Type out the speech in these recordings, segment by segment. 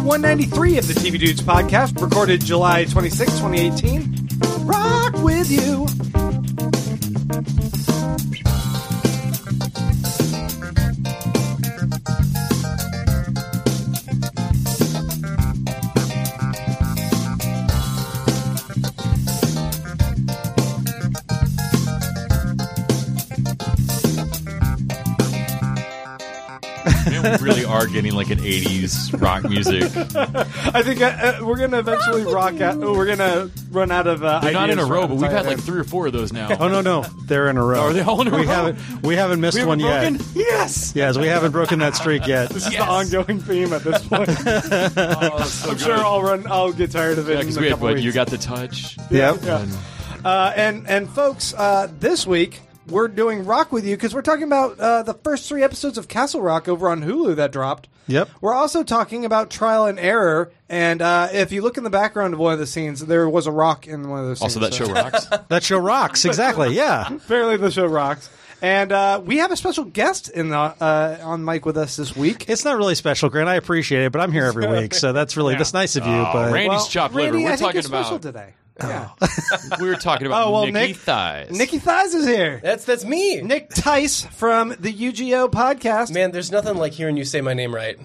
193 of the TV Dudes podcast, recorded July 26, 2018. Rock with you. Man, we really are getting like an 80s rock music. I think we're going to eventually rock out. We're going to run out of They're ideas. not in a row, for but we've had entire- like 3 or 4 of those now. Oh, no. They're in a row. Are they all in a row? We haven't missed We one haven't yet. broken? Yes! Yes, we haven't broken that streak yet. This is the ongoing theme at this point. I'm sure I'll get tired of it Yeah, in because a we had couple what? weeks. You got the touch. Yep. Yeah. And folks, this week we're doing Rock With You because we're talking about the first 3 episodes of Castle Rock over on Hulu that dropped. Yep. We're also talking about Trial and Error, and if you look in the background of one of the scenes, there was a rock in one of those scenes. Also, that show rocks. That show rocks. Exactly. Yeah. Apparently the show rocks. And we have a special guest on mic with us this week. It's not really special, Grant. I appreciate it, but I'm here every week, so that's nice of you. But Randy's chopped liver. Randy, We're I think talking you're special about. today. Yeah. We were talking about Oh, well, Nikki Nick- Thighs. Nikki Thighs is here. That's me. Nick Tice from the UGO podcast. Man, there's nothing like hearing you say my name right.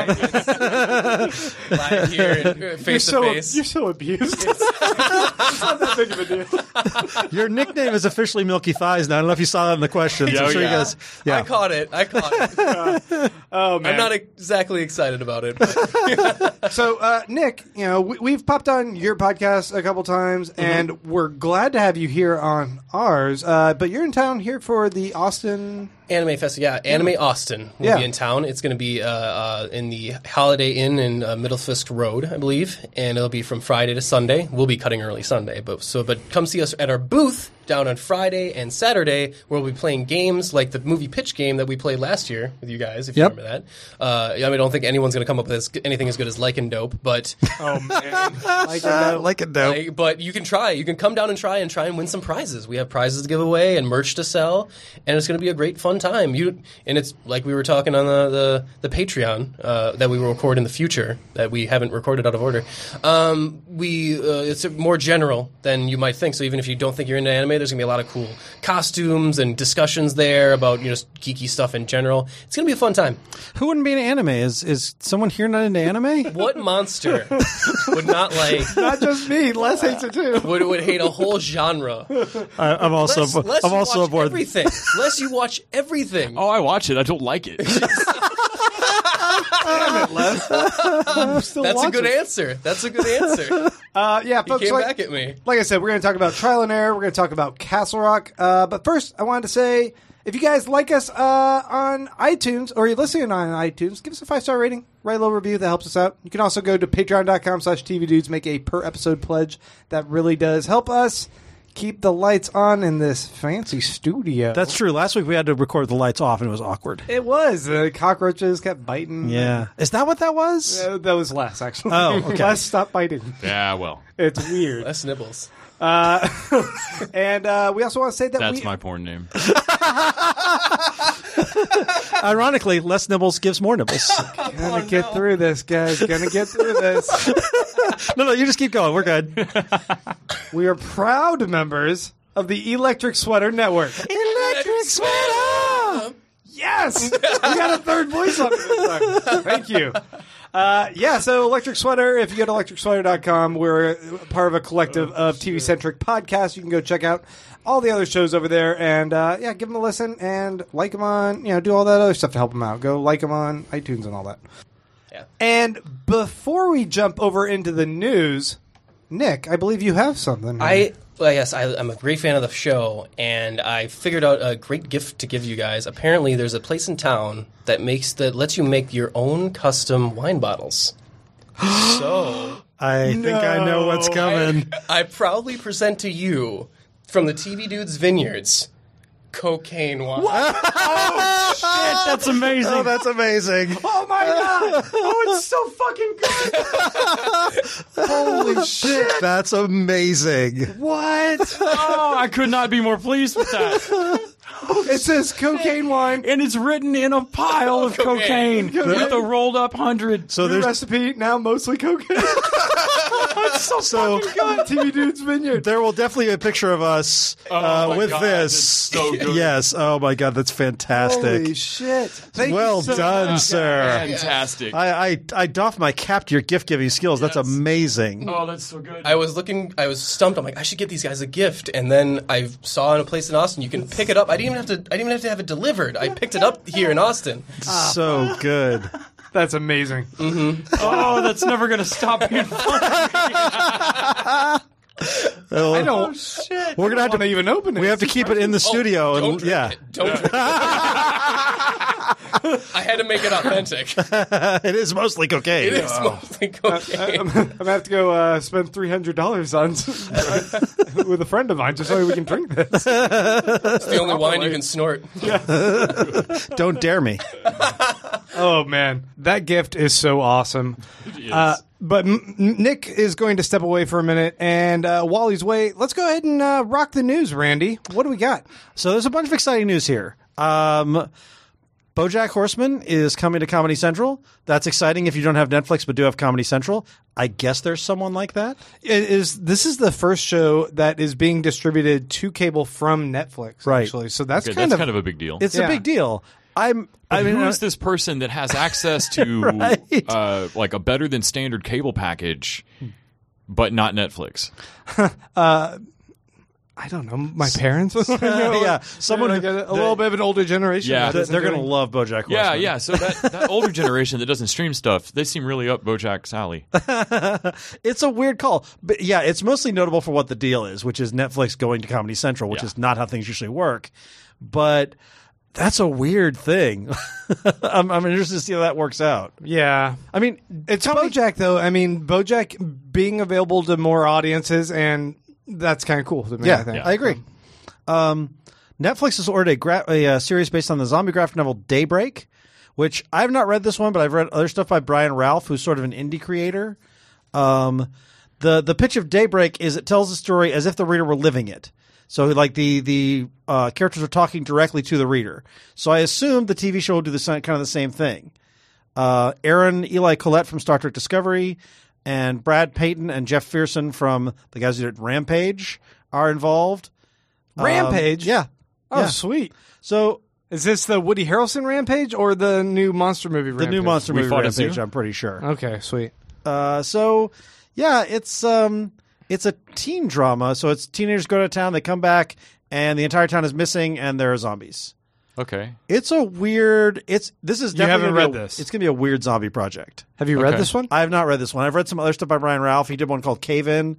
Live here, face to face. You're so abused. It's not that big of a deal. your nickname is officially Milky Thighs now. I don't know if you saw that in the questions. Yeah, I'm sure yeah. you guys. Yeah. I caught it. Oh man. I'm not exactly excited about it. But So, Nick, we've popped on your podcast a couple times, and we're glad to have you here on ours. But you're in town here for the Austin. Anime Festival, Anime Austin will be in town. It's going to be in the Holiday Inn in Middlefisk Road, I believe, and it'll be from Friday to Sunday. We'll be cutting early Sunday, but come see us at our booth down on Friday and Saturday, where we'll be playing games like the movie pitch game that we played last year with you guys, if you remember that. I don't think anyone's going to come up with anything as good as Lycan Dope, but Oh man, like a dope. but you can try. You can come down and try and win some prizes. We have prizes to give away and merch to sell, and it's going to be a great fun time. And it's like we were talking on the Patreon that we will record in the future that we haven't recorded out of order. It's more general than you might think. So even if you don't think you're into anime, there's going to be a lot of cool costumes and discussions there about just geeky stuff in general. It's going to be a fun time. Who wouldn't be into anime? Is someone here not into anime? What monster would not like? not just me. Les hates it too. Would hate a whole genre. I'm also Less I'm you also watch aboard. everything. Less you watch everything. Oh, I watch it. I don't like it. That's a good answer. That's a good answer. Yeah, He folks. came back at me. Like I said, we're going to talk about Trial and Error. We're going to talk about Castle Rock. But first, I wanted to say, if you guys like us on iTunes, or you're listening on iTunes, give us a 5-star rating. Write a little review. That helps us out. You can also go to patreon.com/tvdudes, make a per-episode pledge. That really does help us keep the lights on in this fancy studio. That's true. Last week we had to record the lights off, and it was awkward. It was. The cockroaches kept biting. Yeah. Is that what that was? That was Les, actually. Oh, okay. Les, stop biting. Yeah, well, It's weird. Less nibbles. And we also want to say that that's my porn name. Ironically, less nibbles gives more nibbles. Gonna get through this, guys. Gonna get through this. No, you just keep going. We're good. We are proud members of the Electric Sweater Network. Electric sweater. Yes! We got a third voice on it this time. Thank you. So Electric Sweater, if you go to electricsweater.com, we're part of a collective of TV-centric podcasts. You can go check out all the other shows over there and, give them a listen and like them on, do all that other stuff to help them out. Go like them on iTunes and all that. Yeah. And before we jump over into the news, Nick, I believe you have something. I'm a great fan of the show, and I figured out a great gift to give you guys. Apparently, there's a place in town that lets you make your own custom wine bottles. So I think I know what's coming. I proudly present to you from the TV Dudes Vineyards cocaine wine. Oh, shit! That's amazing. Oh, that's amazing. Oh my god! Oh, it's so fucking good! Holy shit! That's amazing. What? Oh, I could not be more pleased with that. It says cocaine wine. And it's written in a pile of cocaine with a rolled up 100. So New there's recipe now mostly cocaine. so TV Dude's Vineyard. there will definitely be a picture of us my with God, this. that's so good. Yes. Oh my God, that's fantastic. Holy shit! Thank Well you so done, much. sir. Fantastic. I doff my cap to your gift giving skills. That's amazing. Oh, that's so good. I was stumped. I'm like, I should get these guys a gift, and then I saw in a place in Austin you can pick it up. I didn't even have to have it delivered. I picked it up here in Austin. So good. That's amazing. Oh, that's never going to stop being fun. I don't- Shit. We're gonna have Want to to even open it? we have to keep it in the studio. Don't And drink yeah, it. Don't drink it. I had to make it authentic. it is mostly cocaine. It is mostly cocaine. I'm gonna have to go spend $300 on with a friend of mine just so we can drink this. It's the only wine you can snort. Don't dare me. Oh man, that gift is so awesome. But Nick is going to step away for a minute, and while he's away, let's go ahead and rock the news. Randy, what do we got? So there's a bunch of exciting news here. BoJack Horseman is coming to Comedy Central. That's exciting if you don't have Netflix but do have Comedy Central. I guess there's someone like that. This is the first show that is being distributed to cable from Netflix, Right. actually. So that's Okay, kind that's of a big deal. It's Yeah. a big deal. Who is this person that has access to Right. like a better than standard cable package, but not Netflix? I don't know, my parents. Yeah, someone like a little bit of an older generation. Yeah, that doesn't they're do going to it. love BoJack Horseman. Yeah, yeah. So that older generation that doesn't stream stuff, they seem really up BoJack's alley. It's a weird call, but yeah, it's mostly notable for what the deal is, which is Netflix going to Comedy Central, which Yeah. is not how things usually work. But that's a weird thing. I'm interested to see how that works out. Yeah. I mean, It's BoJack, though. I mean, BoJack being available to more audiences, and that's kind of cool to me, yeah, I think. I agree. Netflix has ordered a series based on the zombie graphic novel Daybreak, which I've not read this one, but I've read other stuff by Brian Ralph, who's sort of an indie creator. The pitch of Daybreak is it tells the story as if the reader were living it. So like the characters are talking directly to the reader. So I assume the TV show will do kind of the same thing. Aaron Eli Collette from Star Trek Discovery and Brad Payton and Jeff Fearson from the guys who did Rampage are involved. Rampage? Yeah. Oh, Yeah. sweet. So Is this the Woody Harrelson Rampage or the new monster movie Rampage? the new monster We movie Fought a Rampage, Zoo? I'm pretty sure. Okay, sweet. So yeah, it's a teen drama. So it's teenagers go to town, they come back, and the entire town is missing, and there are zombies. Okay. It's a weird. This is definitely haven't gonna read be a- this. It's going to be a weird zombie project. Have you read Okay. this one? I have not read this one. I've read some other stuff by Brian Ralph. He did one called Cave In.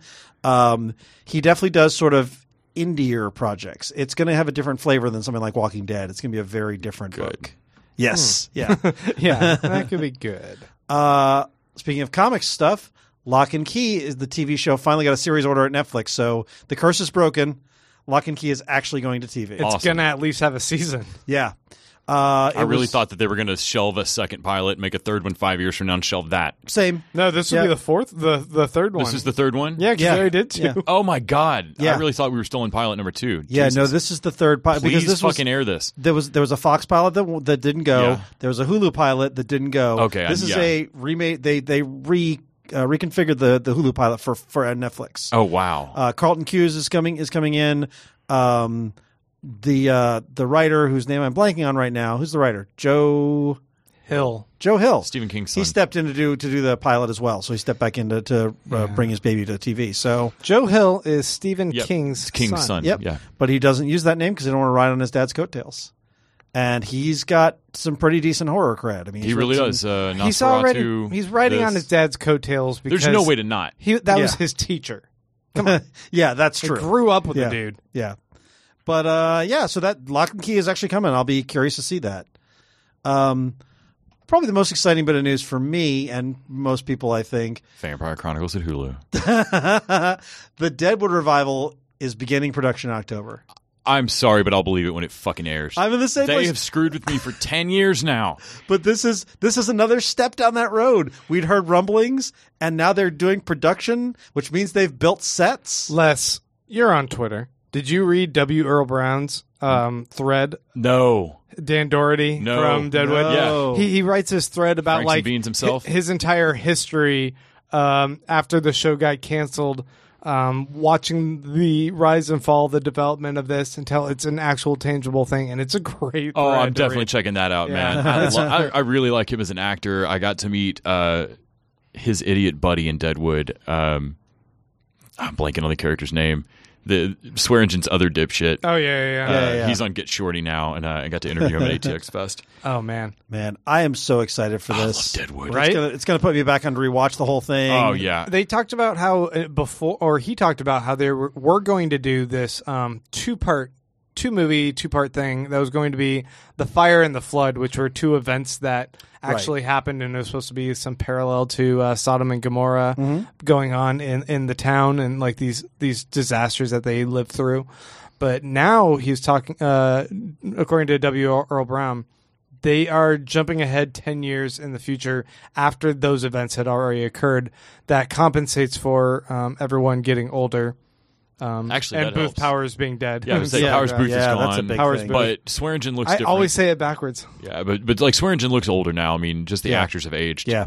He definitely does sort of indier projects. It's going to have a different flavor than something like Walking Dead. It's going to be a very different book. Yes. Yeah. Yeah, that could be good. Speaking of comics stuff, Lock and Key is the TV show. Finally got a series order at Netflix. So the curse is broken. Lock and Key is actually going to TV. It's Awesome. going to at least have a season. Yeah. I really thought that they were going to shelve a second pilot, make a third one 5 years from now, and shelve that. Same. No, this will Yeah. be the fourth, the third one. This is the third one? Yeah, because Yeah. they already did two. Yeah. Oh my God! Yeah. I really thought we were still in pilot number 2. Yeah, Jesus. no, this is the third pilot. Please Because this was, fucking air this. there was a Fox pilot that didn't go. Yeah. There was a Hulu pilot that didn't go. Okay, This is yeah. a remake. They reconfigured the Hulu pilot for Netflix. Oh wow! Carlton Cuse is coming in. The writer whose name I'm blanking on right now. Who's the writer? Joe Hill. Hill. Stephen King's He son. stepped in to do the pilot as well. So he stepped back in to bring his baby to TV. So Joe Hill is Stephen Yep. King's son. yep. Yeah. But he doesn't use that name because he don't want to ride on his dad's coattails. And he's got some pretty decent horror cred. I mean, He he's really written does. some- He's already Nosferatu, he's riding on this. his dad's coattails because There's no way to not. that was Yeah. his teacher. Yeah, that's He true. grew up with yeah. the dude. Yeah. But yeah, so that Lock and Key is actually coming. I'll be curious to see that. Probably the most exciting bit of news for me and most people, I think. Vampire Chronicles at Hulu. The Deadwood revival is beginning production in October. I'm sorry, but I'll believe it when it fucking airs. I'm in the same They place. have screwed with me for 10 years now. But this is another step down that road. We'd heard rumblings, and now they're doing production, which means they've built sets. Les, you're on Twitter. Did you read W. Earl Brown's thread? No. Dan Doherty from Deadwood. No. He writes this thread about Franks and Beans himself? his entire history after the show got canceled, watching the rise and fall, the development of this until it's an actual tangible thing, and it's a great. Oh, thread I'm to definitely read. checking that out, Yeah. man. I really like him as an actor. I got to meet his idiot buddy in Deadwood. I'm blanking on the character's name. The Swear Engine's other dipshit. Oh yeah. He's on Get Shorty now, and I got to interview him at ATX Fest. Oh man. Man, I am so excited for this. I love Deadwood. Right? It's gonna put me back on to rewatch the whole thing. Oh yeah. They talked about how he talked about how they were going to do this two-part thing that was going to be the fire and the flood, which were two events that actually happened, and it was supposed to be some parallel to Sodom and Gomorrah going on in the town and like these disasters that they lived through. But now he's talking, according to W. Earl Brown, they are jumping ahead 10 years in the future after those events had already occurred. That compensates for everyone getting older. Actually, and that Booth helps. Powers being dead. Yeah, I was saying Powers Booth is Yeah, gone. that's a big Powers thing. Booth. But Swearingen looks I different. always say it backwards. Yeah, but like Swearingen looks older now. I mean, just the actors have aged. Yeah.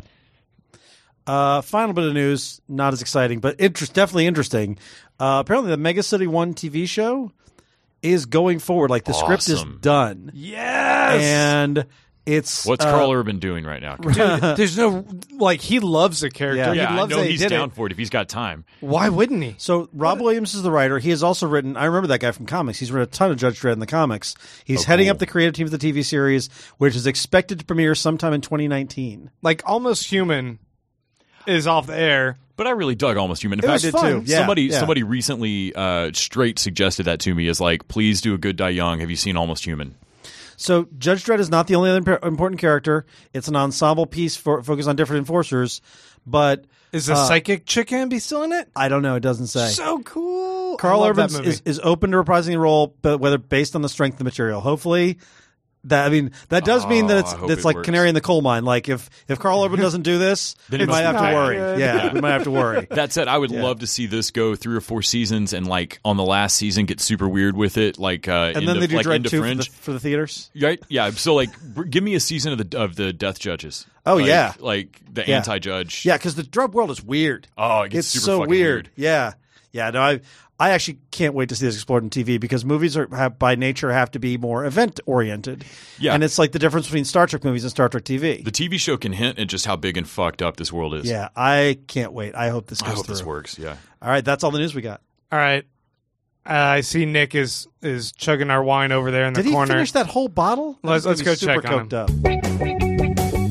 Final bit of news, not as exciting, but definitely interesting. Apparently, the Mega City 1 TV show is going forward. Like, the script is Awesome. done. Yes! And it's... What's Carl Urban doing right now? Dude, there's no, like, he loves the character. Yeah. He I loves know that he he's did down it. for it if he's got time. Why wouldn't he? So Rob Williams is the writer. He has also written. I remember that guy from comics. He's written a ton of Judge Dredd in the comics. He's heading up the creative team of the TV series, which is expected to premiere sometime in 2019. Like, Almost Human is off the air. But I really dug Almost Human. In It was fact, fun. too. Yeah, somebody recently straight suggested that to me as like, please do a good Die Young. Have you seen Almost Human? So Judge Dredd is not the only other important character. It's an ensemble piece focused on different enforcers. But Is the psychic chick gonna be still in it? I don't know. It doesn't say. So cool. Carl I love Urban that movie. is open to reprising the role, but whether based on the strength of the material. Hopefully, that does mean that I hope it's it like works. canary in the coal mine. Like if Carl Urban doesn't do this, Then we it might must have be to not worry. good. Yeah, we might have to worry. That said, I would love to see this go 3 or 4 seasons and like on the last season get super weird with it, like And then they do Dredd into 2 Fringe. for the theaters. Right? Yeah. So like, give me a season of the Death Judges. Oh, Like- yeah. like the Yeah. anti-judge. Yeah, because the drug world is weird. Oh, it gets It's super so fucking weird. Yeah. No, I actually can't wait to see this explored on TV because movies by nature have to be more event oriented. Yeah. And it's like the difference between Star Trek movies and Star Trek TV. The TV show can hint at just how big and fucked up this world is. Yeah, I can't wait. I hope this goes I hope through. this works. Yeah. All right, that's all the news we got. All right. I see Nick is chugging our wine over there in the Did he corner. finish that whole bottle? Let's That's go super check on coked up.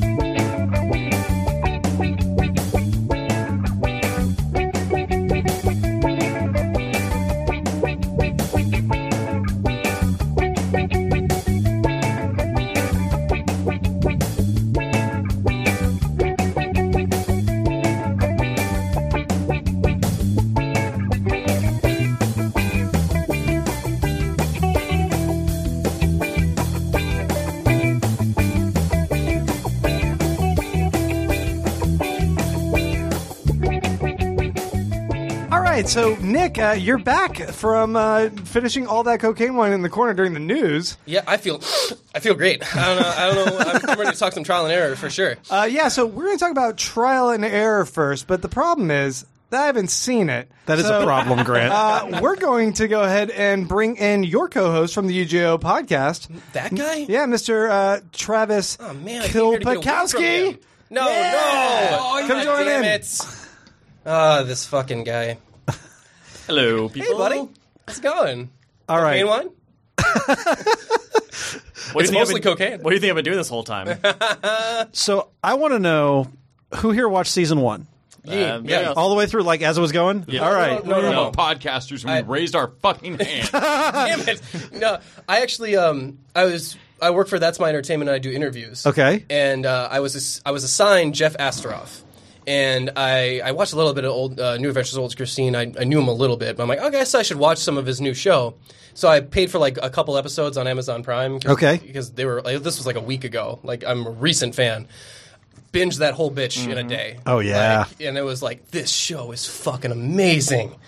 All right, so Nick, you're back from finishing all that cocaine wine in the corner during the news. Yeah, I feel great. I don't know. I'm ready to talk some trial and error for sure. Yeah, so we're going to talk about trial and error first, but the problem is that I haven't seen it. That is a problem, Grant. We're going to go ahead and bring in your co-host from the UGO podcast. That guy? Yeah, Mr. Travis Oh man, I came here to get away from Kilpakowski. him. No. Come God join damn in. it. This fucking guy. Hello, people. Hey, buddy. How's it going? All right. Cocaine wine? What It's do you think mostly I've been- cocaine. What do you think I've been doing this whole time? So I want to know who here watched season 1? Yeah. All the way through, like as it was going? Yeah. All right. No. Podcasters, we raised our fucking hand. Damn it. No, I actually I work for That's My Entertainment and I do interviews. Okay. And I was assigned Jeff Astroff. And I watched a little bit of old New Adventures of Old Christine. I knew him a little bit, but I'm like, I guess I should watch some of his new show. So I paid for like a couple episodes on Amazon Prime. Okay. Because they were this was like a week ago. Like I'm a recent fan. Binged that whole bitch in a day. Oh, yeah. And it was like, this show is fucking amazing.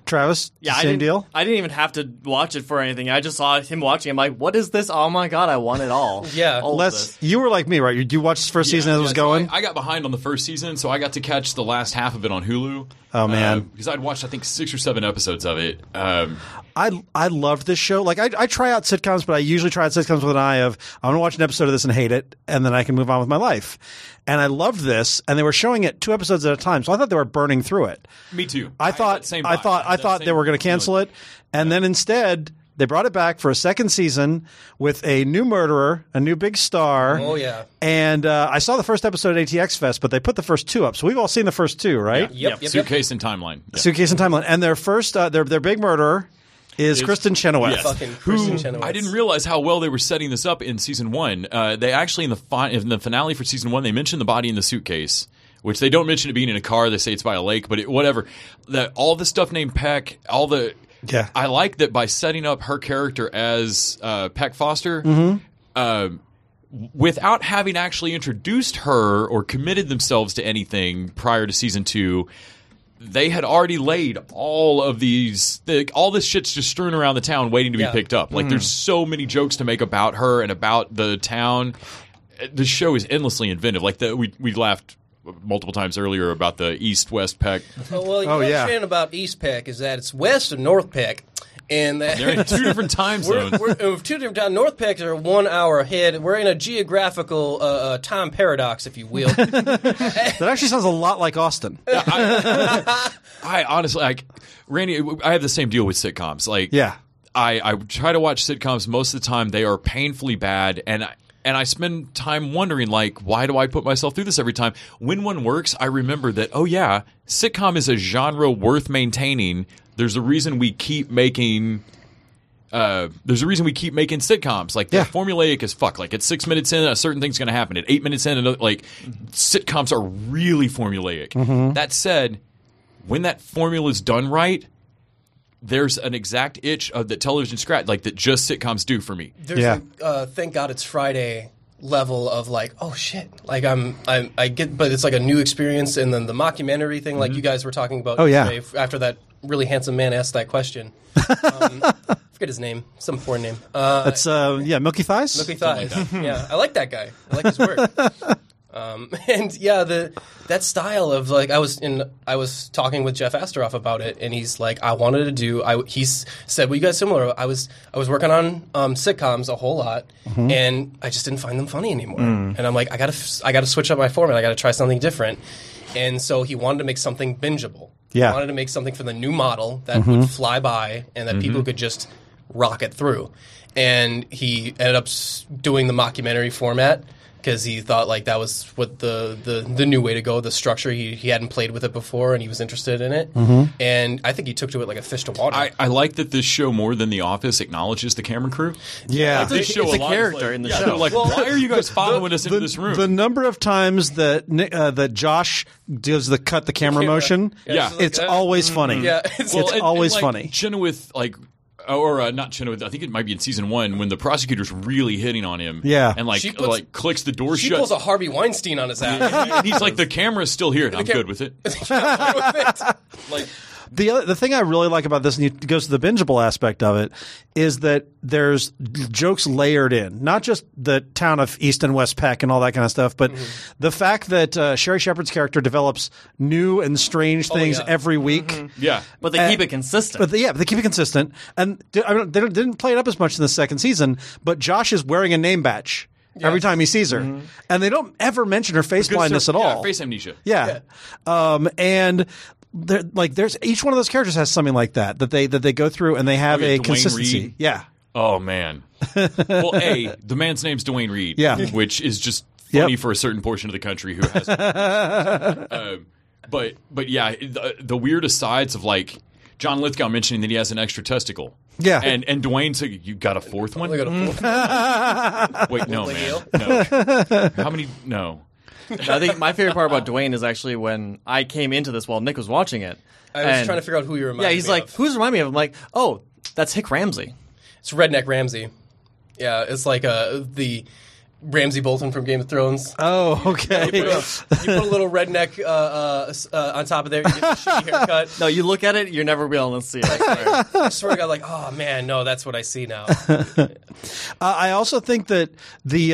Travis, Yeah, same deal? I didn't even have to watch it for anything. I just saw him watching. I'm like, what is this? Oh my god, I want it all. Yeah. All of Les, this. you were like me, right? You watched the first season as it was so going? I got behind on the first season, so I got to catch the last half of it on Hulu. Oh, man. Because I'd watched, I think, 6 or 7 episodes of it. I loved this show. Like, I try out sitcoms, but I usually try out sitcoms with an eye of, I'm going to watch an episode of this and hate it, and then I can move on with my life. And I loved this, and they were showing it 2 episodes at a time, so I thought they were burning through it. Me too. I thought they were going to cancel it, and then instead they brought it back for a second season with a new murderer, a new big star. Oh, yeah. And I saw the first episode at ATX Fest, but they put the first 2 up, so we've all seen the first 2, right? Yep. Suitcase and Timeline. Yeah. Suitcase and Timeline, and their first their big murderer is Kristen Chenoweth. Yes. Fucking Kristen Chenoweth. I didn't realize how well they were setting this up in season 1. They actually in the finale for season 1 they mentioned the body in the suitcase, which they don't mention it being in a car. They say it's by a lake, but whatever. All the stuff named Peck, all the I like that by setting up her character as Peck Foster. Without having actually introduced her or committed themselves to anything prior to season 2, they had already laid all of these. All this shit's just strewn around the town, waiting to be picked up. Like there's so many jokes to make about her and about the town. The show is endlessly inventive. Like we laughed multiple times earlier about the East-West Peck. Oh, well, you understand about East Peck is that it's West and North Peck. And that They're in 2 different time zones. We're 2 different times. North Pecks are 1 hour ahead. We're in a geographical time paradox, if you will. That actually sounds a lot like Austin. I honestly, Randy, I have the same deal with sitcoms. Like, Yeah. I try to watch sitcoms. Most of the time, they are painfully bad, and I spend time wondering, like, why do I put myself through this every time? When one works, I remember that, oh yeah, sitcom is a genre worth maintaining. There's a reason we keep making. There's a reason we keep making sitcoms. Like, they're formulaic as fuck. Like, at 6 minutes in, a certain thing's going to happen. At 8 minutes in, sitcoms are really formulaic. That said, when that formula's done right, there's an exact itch that television scratch, like that just sitcoms do for me. There's Thank God It's Friday level of like, oh shit, like I get, but it's like a new experience, and then the mockumentary thing, like you guys were talking about. Yesterday, after that really handsome man asked that question. Forget his name, some foreign name. That's Milky Thighs. Milky Thighs. Yeah, I like that guy. I like his work. And yeah, that style of like I was talking with Jeff Asteroff about it, and he's like, I wanted to do. He said, "Well, you guys similar." I was working on sitcoms a whole lot, and I just didn't find them funny anymore. And I'm like, I gotta switch up my format. I gotta try something different. And so he wanted to make something bingeable. Yeah. He wanted to make something for the new model that would fly by and that people could just rocket through. And he ended up doing the mockumentary format because he thought like that was what the new way to go, the structure. He hadn't played with it before, and he was interested in it. And I think he took to it like a fish to water. I like that this show, more than The Office, acknowledges the camera crew. Yeah. This show It's a lot is character like, in the yeah, show. they're like, why are you guys following us into this room? The number of times that Josh does the cut the camera motion, Yeah. it's always funny. Yeah. It's and always like, funny. Chenoweth, not Chenoweth. I think it might be in season 1 when the prosecutor's really hitting on him. Yeah. and She puts- clicks the door she shut. pulls a Harvey Weinstein on his ass. And he's like, the camera's still here, and I'm good with it. Like, The thing I really like about this, and it goes to the bingeable aspect of it, is that there's jokes layered in. Not just the town of East and West Peck and all that kind of stuff, but the fact that Sherry Shepherd's character develops new and strange things every week. yeah, But they keep it consistent. But they keep it consistent. And they didn't play it up as much in the second season, but Josh is wearing a name badge every time he sees her. And they don't ever mention her face blindness at all. Yeah, face amnesia. Yeah. And there's each one of those characters has something like that they go through, and they have a Dwayne consistency. Reed. Yeah. Oh man. Well, the man's name's Dwayne Reed. Yeah. which is just funny for a certain portion of the country who has. But yeah, the weird asides of like John Lithgow mentioning that he has an extra testicle. Yeah. and Dwayne said, "You got a fourth one?" Look at a fool. Wait, no, Like man. No. How many? No. I think my favorite part about Dwayne is actually when I came into this while Nick was watching it. I was trying to figure out who you reminded Yeah, me he's like, of. who's reminding me of? I'm like, oh, that's Hick Ramsey. It's Redneck Ramsey. Yeah, it's like Ramsay Bolton from Game of Thrones. Oh, okay. You put a little redneck on top of there. You get the shitty haircut. No, you look at it, you're never be able to see it. I swear. I swear to God, like, oh man, no, that's what I see now. I also think that the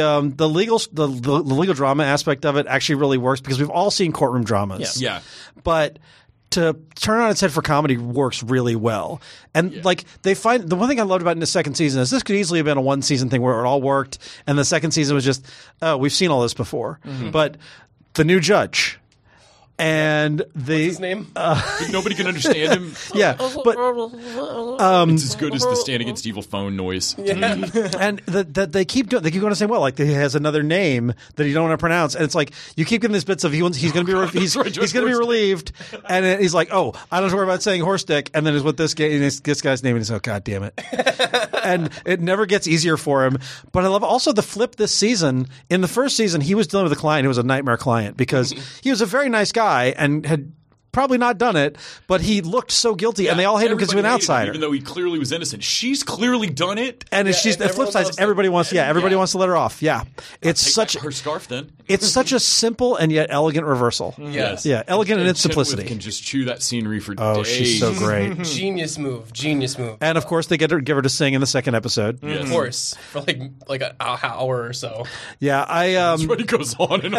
legal drama aspect of it actually really works because we've all seen courtroom dramas. Yeah. But to turn on its head for comedy works really well. And like they find the one thing I loved about in the second season is this could easily have been a one season thing where it all worked, and the second season was just, oh, we've seen all this before. But the new judge. And His name? Nobody can understand him. yeah, but It's as good as the Stand Against Evil phone noise. and that they keep doing. They keep going the same way. Like he has another name that you don't want to pronounce, and it's like you keep getting these bits of he's going to be he's going to be relieved, and then he's like, oh, I don't have to worry about saying horse dick, and then it's what this guy and this guy's name, and he's oh god damn it, and it never gets easier for him. But I love also the flip this season. In the first season, he was dealing with a client who was a nightmare client because he was a very nice guy and had probably not done it, but he looked so guilty, and they all hate him because he was an Everybody hated him, outsider. even though he clearly was innocent. She's clearly done it. And she's the flip side. Everybody wants to let her off. Yeah, it's Take such back her scarf then. it's such a simple and yet elegant reversal. Yes. Yeah, elegant in its Chenoweth simplicity. can just chew that scenery for Oh, days. she's so great. Genius move. Genius move. And of course, they give her to sing in the second episode. Yes. Of course, for like an hour or so. Yeah, But it goes on and on.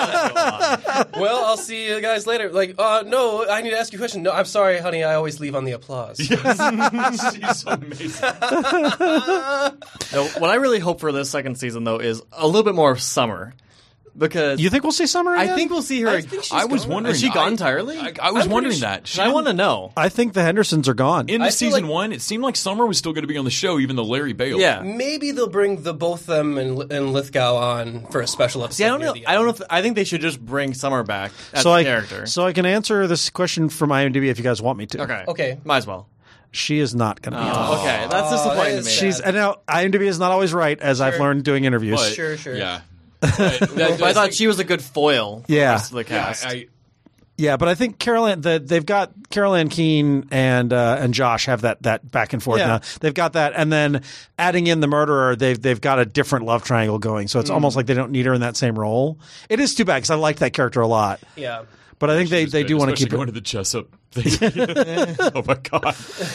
Well, I'll see you guys later. Like, no, I need to ask you a question. No, I'm sorry, honey. I always leave on the applause. She's so amazing. No, what I really hope for this second season, though, is a little bit more of Summer. Because you think we'll see Summer again? I think we'll see her. I think she's I was gone. wondering. Is she gone I- entirely? I was I'm wondering pretty that. She I want to didn't- know. I think the Hendersons are gone. In I the feel season like- one, it seemed like Summer was still going to be on the show, even though Larry bailed. Yeah. Maybe they'll bring both them and Lithgow on for a special episode. See, I don't near know. the I don't end. know. I think they should just bring Summer back as so a I character. so I can answer this question from IMDb if you guys want me to. Okay. Might as well. She is not going to be on. Okay, that's disappointing that to is me. sad. She's and now IMDb is not always right, as I've learned doing interviews. But, Sure. Yeah. But that But I does- thought she was a good foil. For Yeah. the rest of the yeah, cast. Yeah, but I think they've got Carol Ann Keane and Josh have that back and forth Yeah. now. They've got that, and then adding in the murderer, they've got a different love triangle going. So it's almost like they don't need her in that same role. It is too bad because I liked that character a lot, Yeah. but I think they Good, do want to especially keep going it. to the Jessup thing. Oh my god!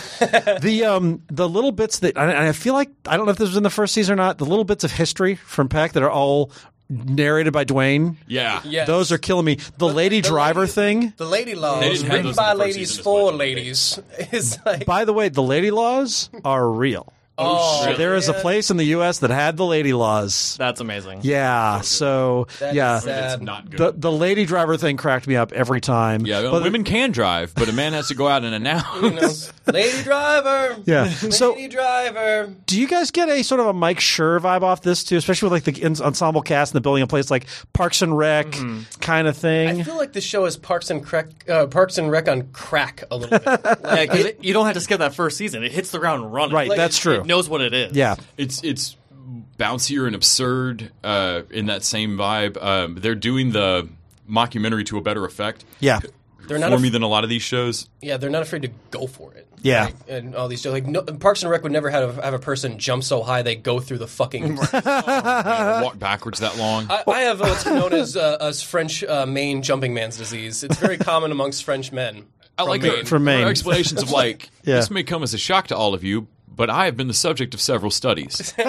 The little bits that I feel like I don't know if this was in the first season or not. The little bits of history from Peck that are all narrated by Dwayne. Yeah, Yes. Those are killing me. The lady driver lady- thing. The lady They laws didn't have written those by in the first ladies season as for much, I think. ladies is like. By the way, the lady laws are real. Oh, There is a man. place in the U.S. that had the lady laws. That's amazing. Yeah, so That yeah, is sad. it's not good. the lady driver thing cracked me up every time. Yeah, but women can drive, but a man has to go out and announce. Lady driver. Yeah. So, Lady driver. do you guys get a sort of a Mike Schur vibe off this too, especially with like the ensemble cast and the building a place like Parks and Rec kind of thing? I feel like the show is Parks and Rec on crack a little bit. Yeah, because you don't have to skip that first season. It hits the ground running. Right, that's true. It knows what it is. Yeah. It's bouncier and absurd in that same vibe. They're doing the mockumentary to a better effect. Yeah. They're not For me than a lot of these shows. Yeah, they're not afraid to go for it. Yeah. Like, and all these shows, like Parks and Rec would never have a person jump so high they go through the fucking. Walk backwards that long. I have what's known as French Maine jumping man's disease. It's very common amongst French men. I like Maine. From Maine. her explanations of like, Yeah. this may come as a shock to all of you, but I have been the subject of several studies. Because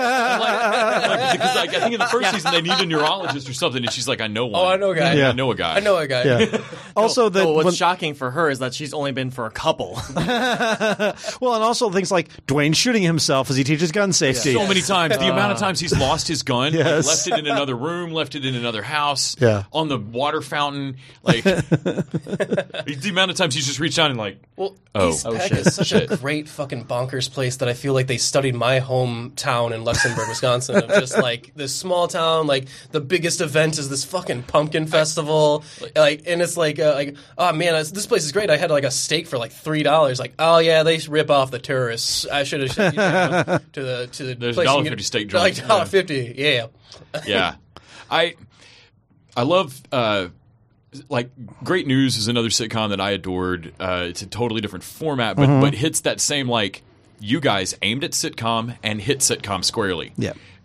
I think in the first season they need a neurologist or something, and she's like, I know one. Oh, I know a guy. Yeah. I know a guy. I know a guy. Yeah. Also, So what's when- shocking for her is that she's only been for a couple. well, and also things like Dwayne shooting himself as he teaches gun safety. So many times. The amount of times he's lost his gun, like, Yes. left it in another room, left it in another house, Yeah. on the water fountain. Like, the amount of times he's just reached down and like, Well, Oh. East Oh, Peck shit. is such Shit. a great fucking bonkers place that I feel like they studied my hometown in Luxembourg, Wisconsin. Of just like this small town, like the biggest event is this fucking pumpkin festival, like, and it's like oh man, this place is great. I had like a steak for like $3. Like, oh yeah, they rip off the tourists. I should have to the There's place a and $1.50 get- steak like joint. $1.50. Yeah. yeah. I love like Great News is another sitcom that I adored. It's a totally different format, but hits that same like you guys aimed at sitcom and hit sitcom squarely. Yeah.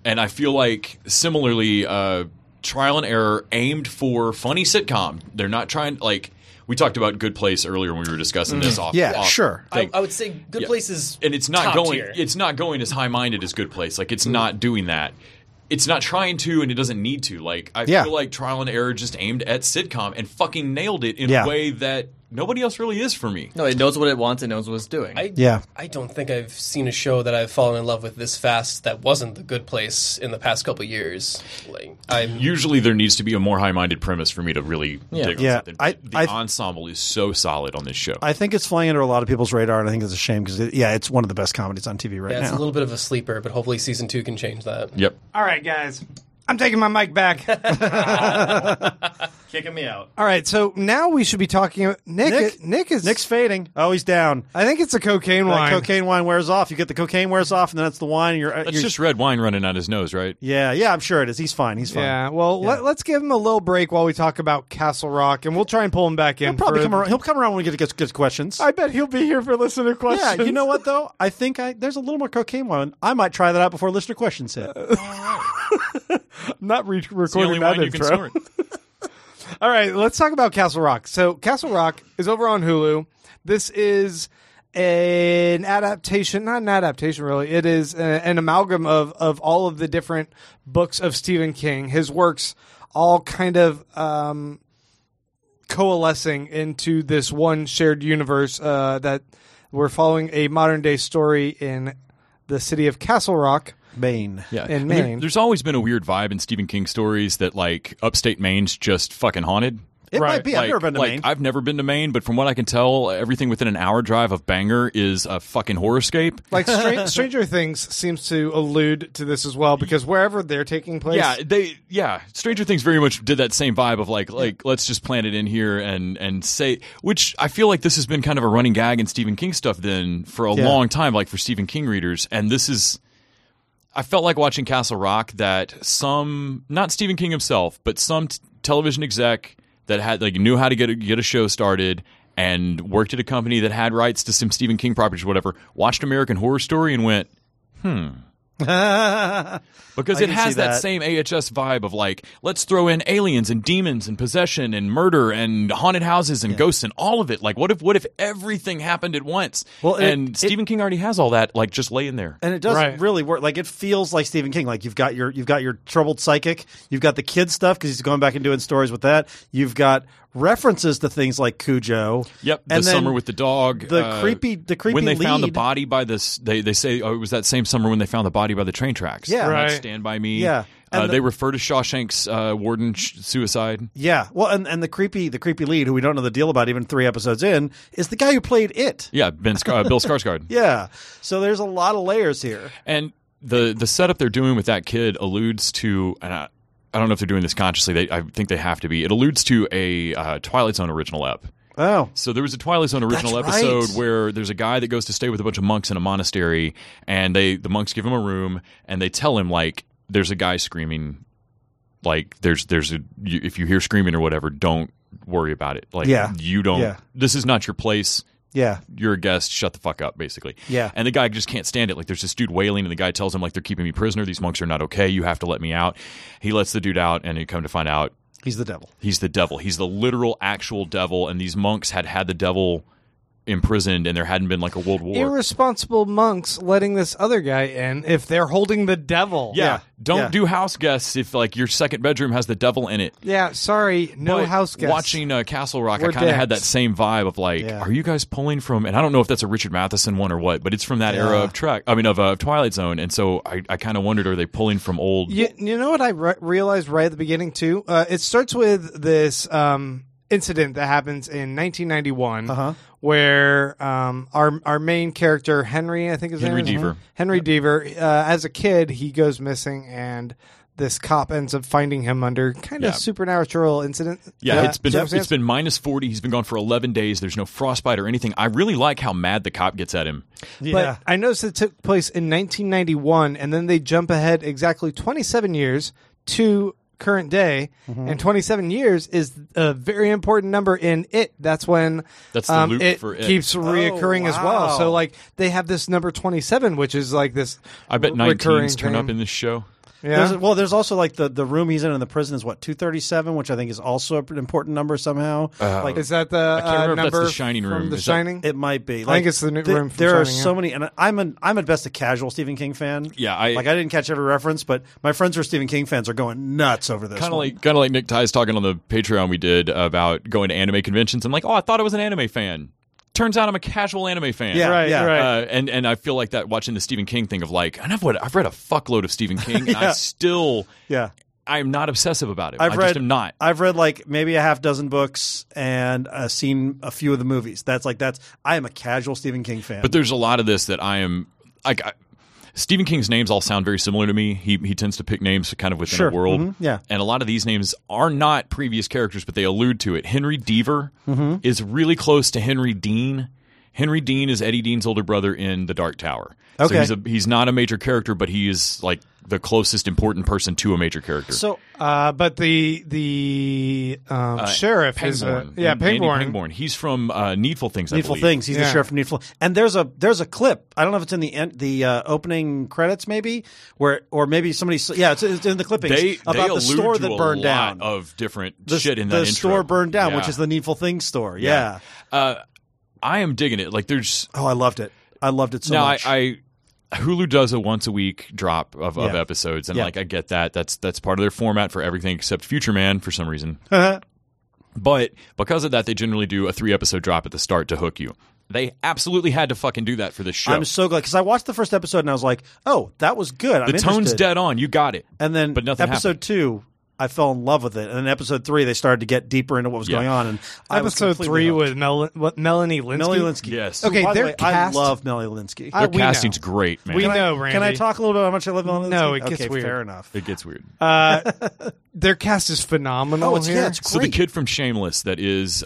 And I feel like similarly, Trial and Error aimed for funny sitcom. They're not trying like we talked about Good Place earlier when we were discussing this. Off Sure. thing. I would say Good Place is and it's not top going. tier. It's not going as high minded as Good Place. Like it's not doing that. It's not trying to, and it doesn't need to. Like I feel like Trial and Error just aimed at sitcom and fucking nailed it in a way that nobody else really is for me. No, it knows what it wants. It knows what it's doing. I don't think I've seen a show that I've fallen in love with this fast that wasn't The Good Place in the past couple years. Like, Usually there needs to be a more high-minded premise for me to really dig on something. The ensemble is so solid on this show. I think it's flying under a lot of people's radar, and I think it's a shame because it's one of the best comedies on TV right it's now. a little bit of a sleeper, but hopefully season 2 can change that. Yep. All right, guys. I'm taking my mic back. Kicking me out. All right, so now we should be talking. Nick's fading. Oh, he's down. I think it's a cocaine wine. Cocaine wine wears off. You get the cocaine wears off, and then it's the wine. And That's just red wine running out his nose, right? Yeah, I'm sure it is. He's fine. Yeah, well, let's give him a little break while we talk about Castle Rock, and we'll try and pull him back in. He'll come around when he gets questions. I bet he'll be here for listener questions. Yeah, you know what, though? I think there's a little more cocaine wine. I might try that out before listener questions hit. I'm not It's the recording only that wine you can intro. snort. All right, let's talk about Castle Rock. So Castle Rock is over on Hulu. This is an adaptation, not an adaptation really. It is an amalgam of all of the different books of Stephen King. His works all kind of coalescing into this one shared universe that we're following a modern day story in the city of Castle Rock. Maine. Yeah, in Maine. There's always been a weird vibe in Stephen King stories that like upstate Maine's just fucking haunted. It Right. might be. I've never been to Maine. I've never been to Maine, but from what I can tell, everything within an hour drive of Bangor is a fucking horrorscape. Like Stranger Things seems to allude to this as well because wherever they're taking place, Stranger Things very much did that same vibe of like let's just plant it in here and say, which I feel like this has been kind of a running gag in Stephen King stuff then for a long time, like for Stephen King readers, and this is. I felt like watching Castle Rock that some, not Stephen King himself, but some television exec that had like knew how to get a show started and worked at a company that had rights to some Stephen King properties or whatever, watched American Horror Story and went, because it has that same AHS vibe of like, let's throw in aliens and demons and possession and murder and haunted houses and ghosts and all of it. Like, what if everything happened at once? Well, and Stephen King already has all that, like just laying there. And it doesn't Right. really work. Like it feels like Stephen King. Like you've got your troubled psychic. You've got the kid stuff because he's going back and doing stories with that. You've got references to things like Cujo. Yep, and the then summer with the dog. The creepy when they found the lead. body by this, they say it was that same summer when they found the body by the train tracks. Yeah. Right. Stand by Me. Yeah. And they refer to Shawshank's warden suicide. Yeah. Well, and the creepy lead, who we don't know the deal about even 3 episodes in, is the guy who played It. Yeah, Bill Skarsgård. Yeah. So there's a lot of layers here. And the setup they're doing with that kid alludes to, and I don't know if they're doing this consciously. I think they have to be. It alludes to a Twilight Zone original ep. Oh. So there was a Twilight Zone original That's episode right. where there's a guy that goes to stay with a bunch of monks in a monastery, and the monks give him a room, and they tell him like there's a guy screaming, like if you hear screaming or whatever, don't worry about it. Like you don't. Yeah. This is not your place. Yeah. You're a guest. Shut the fuck up, basically. Yeah. And the guy just can't stand it. Like, there's this dude wailing, and the guy tells him, like, they're keeping me prisoner. These monks are not okay. You have to let me out. He lets the dude out, and you come to find out He's the devil. he's the devil. He's the literal, actual devil, and these monks had the devil imprisoned, and there hadn't been, like, a world war. irresponsible monks letting this other guy in if they're holding the devil. Yeah. Don't Yeah. do house guests if, like, your second bedroom has the devil in it. Yeah, sorry, no But house guests. Watching Castle Rock, We're I kind of had that dicks. same vibe of like, Yeah. are you guys pulling from? And I don't know if that's a Richard Matheson one or what, but it's from that era of Twilight Zone. And so I kind of wondered, are they pulling from old? You know what I realized right at the beginning too? It starts with this incident that happens in 1991, where our main character Henry, I think his Henry name is Deaver. Henry Deaver, as a kid, he goes missing, and this cop ends up finding him under kind of supernatural incident. Yeah, it's circumstance. been minus 40. He's been gone for 11 days. There's no frostbite or anything. I really like how mad the cop gets at him. Yeah. But I noticed it took place in 1991, and then they jump ahead exactly 27 years to current day, and 27 years is a very important number in It. That's when That's the loop it for It. keeps reoccurring as well. wow. So like they have this number 27, which is like this. I bet recurring 19s turn thing. up in this show. Yeah. There's also like the room he's in the prison is what 237, which I think is also an important number somehow. Like Is that the can't remember if that's number The Shining from room. The Is that- Shining? it might be. I think it's the new room from There are Shining, so yeah. many, and I'm at best a casual Stephen King fan. Yeah, I didn't catch every reference, but my friends who are Stephen King fans are going nuts over this. Kind of one. like Nick Ty's talking on the Patreon we did about going to anime conventions. I'm like, I thought I was an anime fan. Turns out I'm a casual anime fan. Yeah, Right, yeah. right. And I feel like that watching the Stephen King thing of like, and I've read a fuckload of Stephen King, and I still, Yeah. I'm not obsessive about it. I've I read, just am not. I've read like maybe a half dozen books and seen a few of the movies. I am a casual Stephen King fan. But there's a lot of this that I am like. Stephen King's names all sound very similar to me. He tends to pick names kind of within Sure. a world. Mhm. Yeah. And a lot of these names are not previous characters, but they allude to it. Henry Deaver is really close to Henry Dean. Henry Dean is Eddie Dean's older brother in The Dark Tower. Okay. So he's not a major character, but he is like the closest important person to a major character. so But the sheriff is Pangborn. Pangborn. Andy Pangborn. He's from Needful Things. I Needful believe. Things. He's the Yeah. sheriff of Needful. And there's a clip. I don't know if it's in the opening credits, maybe, or maybe somebody. Yeah, it's in the clippings They about the allude store to that a burned lot down. of different The, shit in the that intro. store burned down, Yeah. which is the Needful Things store. Yeah. I am digging it. Like there's Oh, I loved it. I loved it so now much. I Hulu does a once a week drop of Yeah. episodes, and Yeah. like I get that. That's part of their format for everything except Future Man for some reason. But because of that, they generally do a 3-episode drop at the start to hook you. They absolutely had to fucking do that for this show. I'm so glad because I watched the first episode and I was like, "Oh, that was good." the tone's dead on. You got it. And then but nothing episode 2, I fell in love with it. And then episode 3, they started to get deeper into what was Yeah. going on. And I was Episode completely 3 hooked. with Melanie Linsky. Melanie Linsky. Yes. Okay, By the their way, cast- I love Melanie Linsky. Their we casting's know. great, man. We Can I- know, Randy. Can I talk a little bit about how much I love Melanie Linsky? No, it gets okay, weird. Fair enough. It gets weird. Their cast is phenomenal. Oh, it's here. yeah, it's So the great. kid from Shameless that is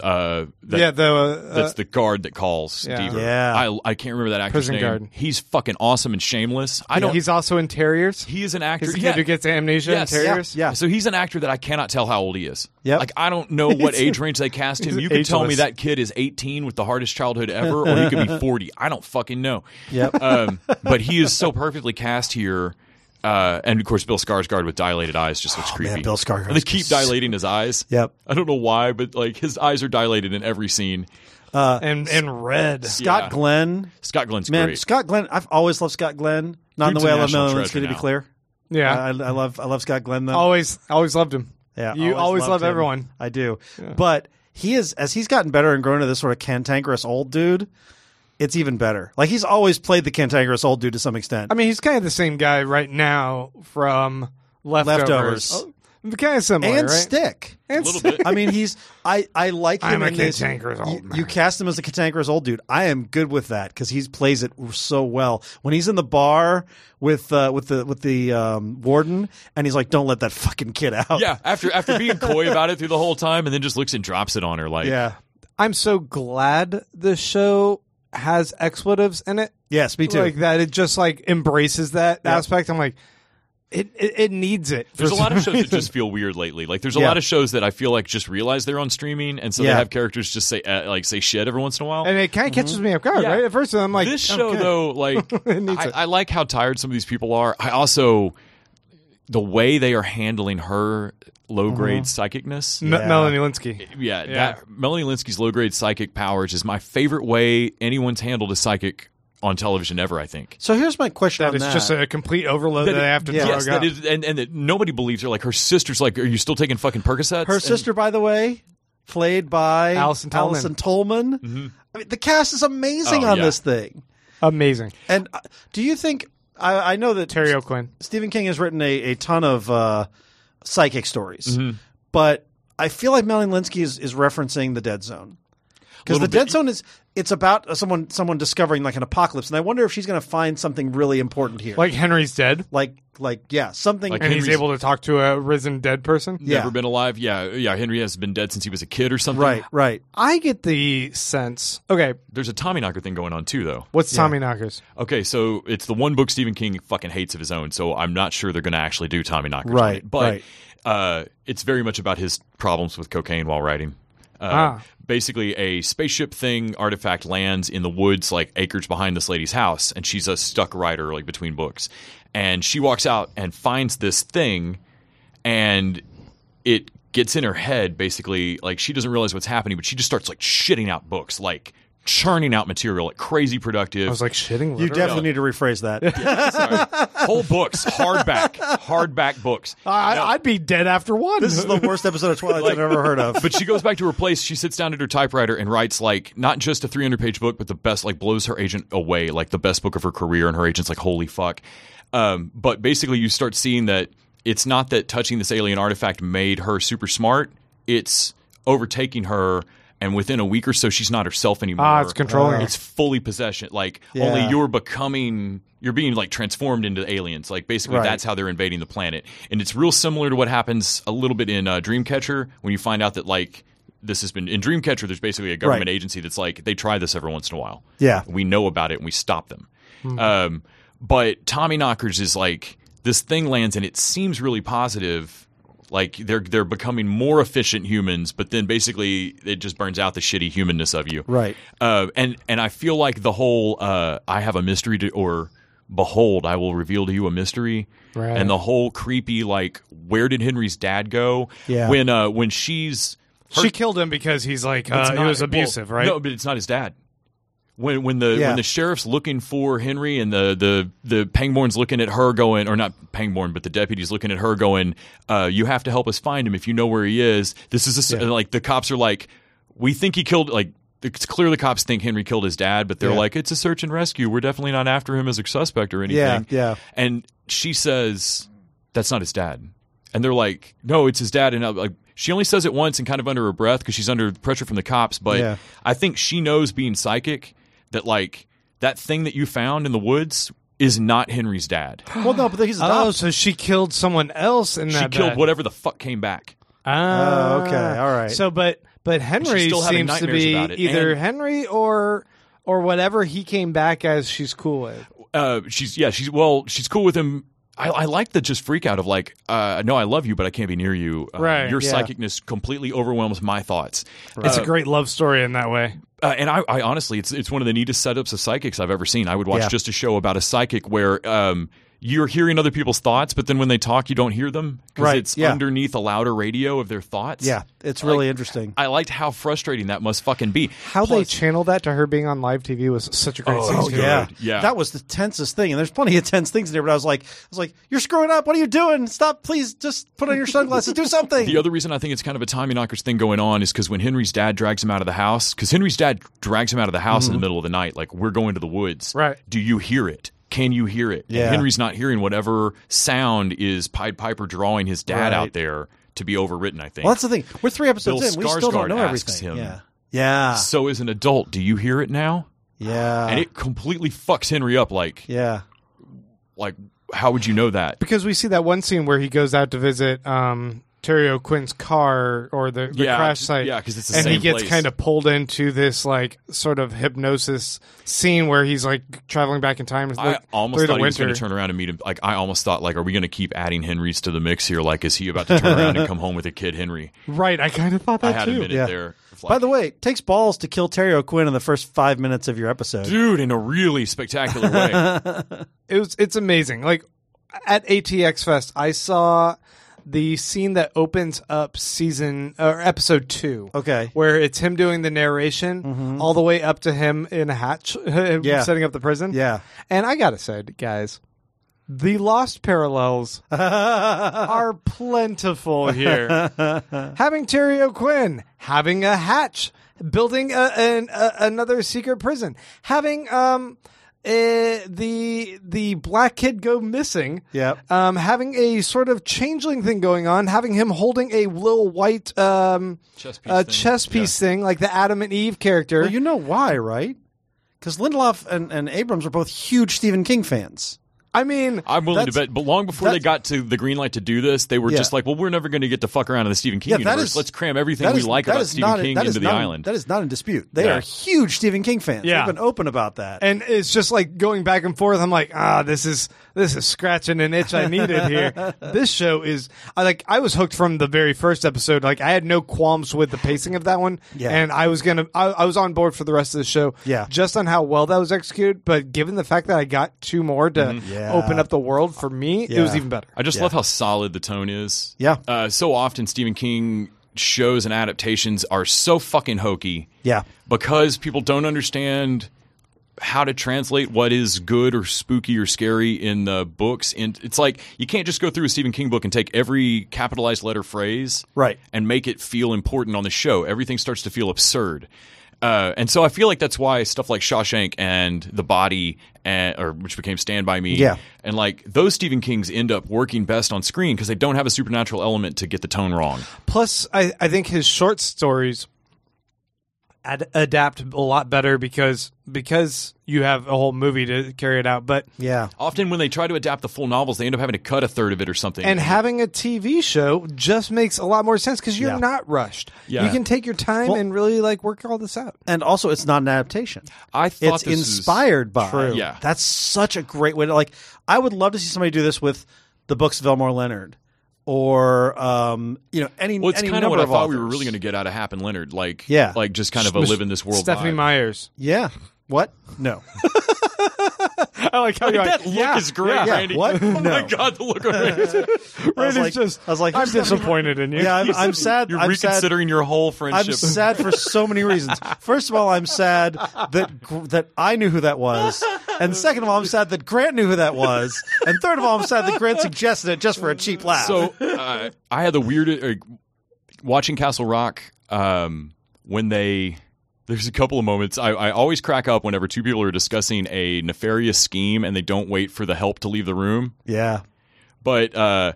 that's the guard that calls Yeah. Deaver. Yeah. I can't remember that actor's Prison name. guard. He's fucking awesome in Shameless. I don't. He's also in Terriers. He is an actor. He's the yeah. kid who gets amnesia Yes. in Terriers. Yeah. So he's an actor that I cannot tell how old he is. Yep. Like I don't know what age range they cast him. he's You could tell me ageless. that kid is 18 with the hardest childhood ever, or he could be 40. I don't fucking know. Yep. But he is so perfectly cast here. And of course, Bill Skarsgård with dilated eyes just looks creepy. man, Bill Skarsgård They is keep just- dilating his eyes. Yep. I don't know why, but like his eyes are dilated in every scene. And red. Scott Yeah. Glenn. Scott Glenn's Man, great. Scott Glenn. I've always loved Scott Glenn. Not Dude's in the way a I love national Melanie Linsky, treasure to be now. clear. Yeah. I love Scott Glenn though. always loved him. Yeah, You always loved love him. everyone. I do. But he is, as he's gotten better and grown into this sort of cantankerous old dude, it's even better. Like he's always played the cantankerous old dude to some extent. I mean, he's kind of the same guy right now from Leftovers. Leftovers. Kind of similar, and right? Stick. And little Stick. bit. I mean, I like him I'm a in this. cantankerous old man. You cast him as a cantankerous old dude. I am good with that because he plays it so well. When he's in the bar with the warden, and he's like, "Don't let that fucking kid out." Yeah, after being coy about it through the whole time, and then just looks and drops it on her. Like, yeah. I'm so glad the show has expletives in it. Yes, me too. Like that, it just like embraces that Yep. aspect. I'm like, it needs it. There's for a lot of some shows that reason. just feel weird lately. Like there's a Yeah. lot of shows that I feel like just realize they're on streaming, and so Yeah. they have characters just say shit every once in a while. and it kind of catches me off guard. Yeah. Right at first, I'm like, this show okay. though, like It needs it. I like how tired some of these people are. I also the way they are handling her low grade psychicness. Me- Yeah. Melanie Linsky. Yeah, Yeah. that Melanie Linsky's low grade psychic powers is my favorite way anyone's handled a psychic on television ever. I think. So here's my question That on is that. just a complete overload that I have to drug yes, out. that is, and that nobody believes her. Like her sister's like, "Are you still taking fucking Percocets?" Her And- sister, by the way, played by Alison Tolman. Tolman. I mean, the cast is amazing Oh, on yeah. this thing. Amazing. And do you think? I know that Terry O'Quinn. Stephen King has written a ton of psychic stories, Mm-hmm. but I feel like Melanie Linsky is referencing the Dead Zone. Because the Little bit. Dead Zone it's about someone discovering like an apocalypse, and I wonder if she's going to find something really important here, Like Henry's dead, like something. Like and he's Henry's- able to talk to a risen dead person. Yeah. Never been alive. Yeah. Henry has been dead since he was a kid or something. right. I get the sense. Okay, There's a Tommyknocker thing going on too, though. what's Tommy Knockers? Okay, so it's the one book Stephen King fucking hates of his own, so I'm not sure they're going to actually do Tommyknockers. Right, on it. But it's very much about his problems with cocaine while writing. Basically, a spaceship thing artifact lands in the woods, like acres behind this lady's house, and she's a stuck writer, like between books. And she walks out and finds this thing, and it gets in her head. Basically, like she doesn't realize what's happening, but she just starts like shitting out books, like churning out material, like crazy productive. I was like shitting. You literally. definitely need to rephrase that. Whole books, hardback books. I'd be dead after one. This is the worst episode of Twilight I've ever heard of. But she goes back to her place. She sits down at her typewriter and writes like not just a 300-page book, but the best. Like blows her agent away, like the best book of her career. And her agent's like, "Holy fuck!" But basically, you start seeing that it's not that touching this alien artifact made her super smart. It's overtaking her. And within a week or so, she's not herself anymore. It's controlling her. It's fully possession. Like, only you're being, like, transformed into aliens. Like, basically, that's how they're invading the planet. And it's real similar to what happens a little bit in Dreamcatcher, when you find out that, like, this has been... In Dreamcatcher, there's basically a government agency that's like, they try this every once in a while. Yeah. We know about it, and we stop them. But Tommyknockers is, like, this thing lands, and it seems really positive... Like they're becoming more efficient humans, but then basically it just burns out the shitty humanness of you. Right. And I feel like the whole I have a mystery to, or behold, I will reveal to you a mystery. Right. And the whole creepy like where did Henry's dad go? Yeah. When she killed him because he's like he not- was abusive, right? No, but it's not his dad. When the sheriff's looking for Henry and the Pangborn's looking at her going, or not Pangborn, but the deputy's looking at her going, you have to help us find him if you know where he is. This is like the cops are like, we think he killed, like it's clear the cops think Henry killed his dad, but they're like, it's a search and rescue. We're definitely not after him as a suspect or anything. Yeah. And she says, that's not his dad. And they're like, no, it's his dad. And I'm like, she only says it once and kind of under her breath because she's under pressure from the cops. But I think she knows, being psychic, that like that thing that you found in the woods is not Henry's dad. Well, no, but he's adopted. Oh, so she killed someone else in that. She killed bed. whatever the fuck came back. Ah, okay, all right. So, but Henry still having seems to nightmares be about it. either And- Henry or whatever he came back as. She's cool with. She's cool with him. I like the just freak out of like, no, I love you, but I can't be near you. Right, Your yeah. psychicness completely overwhelms my thoughts. It's a great love story in that way. And I honestly, it's one of the neatest setups of psychics I've ever seen. I would watch just a show about a psychic where you're hearing other people's thoughts, but then when they talk, you don't hear them because it's underneath a louder radio of their thoughts. Yeah, it's really interesting. I liked how frustrating that must fucking be. How they Plus- channeled that to her being on live TV was such a great scene. Oh, too. yeah. Yeah. That was the tensest thing, and there's plenty of tense things in there. But I was like, you're screwing up. What are you doing? Stop! Please, just put on your sunglasses. Do something. The other reason I think it's kind of a Tommyknockers thing going on is because when Henry's dad drags him out of the house, because Henry's dad drags him out of the house in the middle of the night, like, we're going to the woods. Right. Do you hear it? Can you hear it? Yeah. And Henry's not hearing whatever sound is Pied Piper drawing his dad out there to be overwritten, I think. Well, that's the thing. We're 3 episodes Bill in. We still don't Skarsgård know asks everything. him. Yeah. So as an adult, do you hear it now? Yeah. And it completely fucks Henry up, like how would you know that? Because we see that one scene where he goes out to visit Terry O'Quinn's car or the crash site. Yeah, because it's the and same he gets place. kind of pulled into this like sort of hypnosis scene where he's like traveling back in time. I almost through thought the he was going winter. to turn around and meet him. Like, I almost thought, like, are we going to keep adding Henrys to the mix here? Like, is he about to turn around and come home with a kid Henry? Right, I kind of thought I that had too. a minute there. Of like, By the way, it takes balls to kill Terry O'Quinn in the first 5 minutes of your episode. dude, in a really spectacular way. It's amazing. Like at ATX Fest, I saw the scene that opens up episode 2. Okay. Where it's him doing the narration all the way up to him in a hatch setting up the prison. Yeah. And I gotta say, guys, the lost parallels are plentiful here. Having Terry O'Quinn, having a hatch, building another secret prison, having the black kid go missing. Yep. Having a sort of changeling thing going on, having him holding a little white chess piece thing, like the Adam and Eve character. Well, you know why, right? Because Lindelof and Abrams are both huge Stephen King fans. I mean, I'm willing to That's- bet, but long before they got to the green light to do this, they were Yeah. just like, well, we're never going to get to fuck around in the Stephen King Yeah, that universe. is- Let's cram everything that we is- like that about is Stephen not- King that is into the not- island. That is not in dispute. They Yeah. are huge Stephen King fans. Yeah. They've been open about that. and it's just like going back and forth. I'm like, this is scratching an itch I needed here. This show is I was hooked from the very first episode. Like I had no qualms with the pacing of that one. Yeah. And I was I was on board for the rest of the show. Yeah. Just on how well that was executed. But given the fact that I got 2 more to Yeah. open up the world for me, it was Yeah. even better. I just love how solid the tone is. Yeah. So often Stephen King shows and adaptations are so fucking hokey. Yeah. Because people don't understand how to translate what is good or spooky or scary in the books. And it's like you can't just go through a Stephen King book and take every capitalized letter phrase Right. and make it feel important on the show. Everything starts to feel absurd. And so I feel like that's why stuff like Shawshank and The Body, or which became Stand By Me, Yeah. and like those Stephen Kings end up working best on screen because they don't have a supernatural element to get the tone wrong. Plus, I think his short stories adapt a lot better because you have a whole movie to carry it out. But Yeah. Often when they try to adapt the full novels, they end up having to cut a third of it or something. and having a TV show just makes a lot more sense because you're Yeah. not rushed. Yeah. You can take your time and really work all this out. And also, it's not an adaptation. I thought It's this is- inspired by. True. Yeah. That's such a great way to I would love to see somebody do this with the books of Elmore Leonard, or any. Well, it's any kind of number what I of thought we were authors. really going to get out of Hap and Leonard. Like just kind of a Mich- live in this world Stephanie vibe. Myers. Yeah. What? No. I like how you're That look is great, yeah. Randy. What? Oh my No. God, the look on Randy's Randy's I was like, I'm who's Stephanie disappointed in you. Yeah, I'm sad. You're I'm sad. reconsidering your whole I'm friendship. sad for so many reasons. First of all, I'm sad that I knew who that was, and second of all, I'm sad that Grant knew who that was, and third of all, I'm sad that Grant suggested it just for a cheap laugh. So I had the weird watching Castle Rock when there's a couple of moments I always crack up whenever two people are discussing a nefarious scheme and they don't wait for the help to leave the room. yeah, But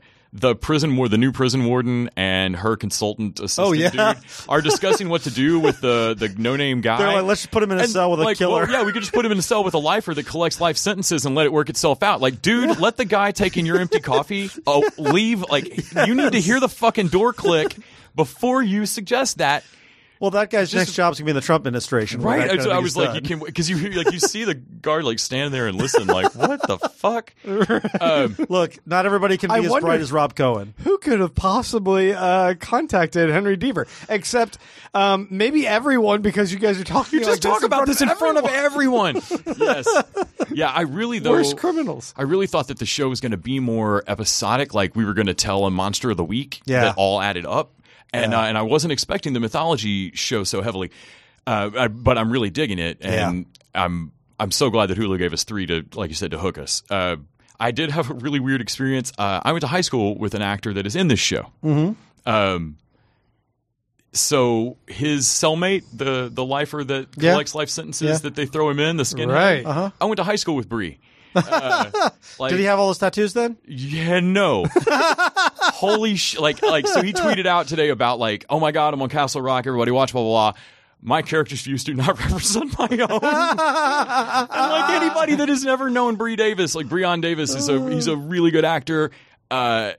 the new prison warden and her consultant assistant yeah. dude are discussing what to do with the no-name guy. they're like, let's just put him in a cell with a killer. Well, yeah, we could just put him in a cell with a lifer that collects life sentences and let it work itself out. Like, dude, let the guy taking your empty coffee leave. Like, you need to hear the fucking door click before you suggest that. Well, that guy's next job's gonna be in the Trump administration, where Right? that kind of So I thing was is like, done. you can because you see the guard like stand there and listen. Like, what the fuck? Look, not everybody can be I as wonder- bright as Rob Cohen. Who could have possibly contacted Henry Deaver? Except maybe everyone, because you guys are talking. You just talk about this in front of everyone. Yes. Yeah, I really though. Worst criminals. I really thought that the show was going to be more episodic, like we were going to tell a monster of the week Yeah. that all added up, and I wasn't expecting the mythology show so heavily, but I'm really digging it, and I'm so glad that Hulu gave us 3 to, like you said, to hook us. I did have a really weird experience. I went to high school with an actor that is in this show. Mm-hmm. So his cellmate, the lifer that collects life sentences that they throw him in, the skinhead. Right. I went to high school with Bree. Did he have all his tattoos then? Yeah, no. Holy shit! Like, so he tweeted out today about like, oh my God, I'm on Castle Rock. Everybody watch blah blah blah. My character's views do not represent my own. And like anybody that has never known Bree Davis, like Breon Davis he's a really good actor. I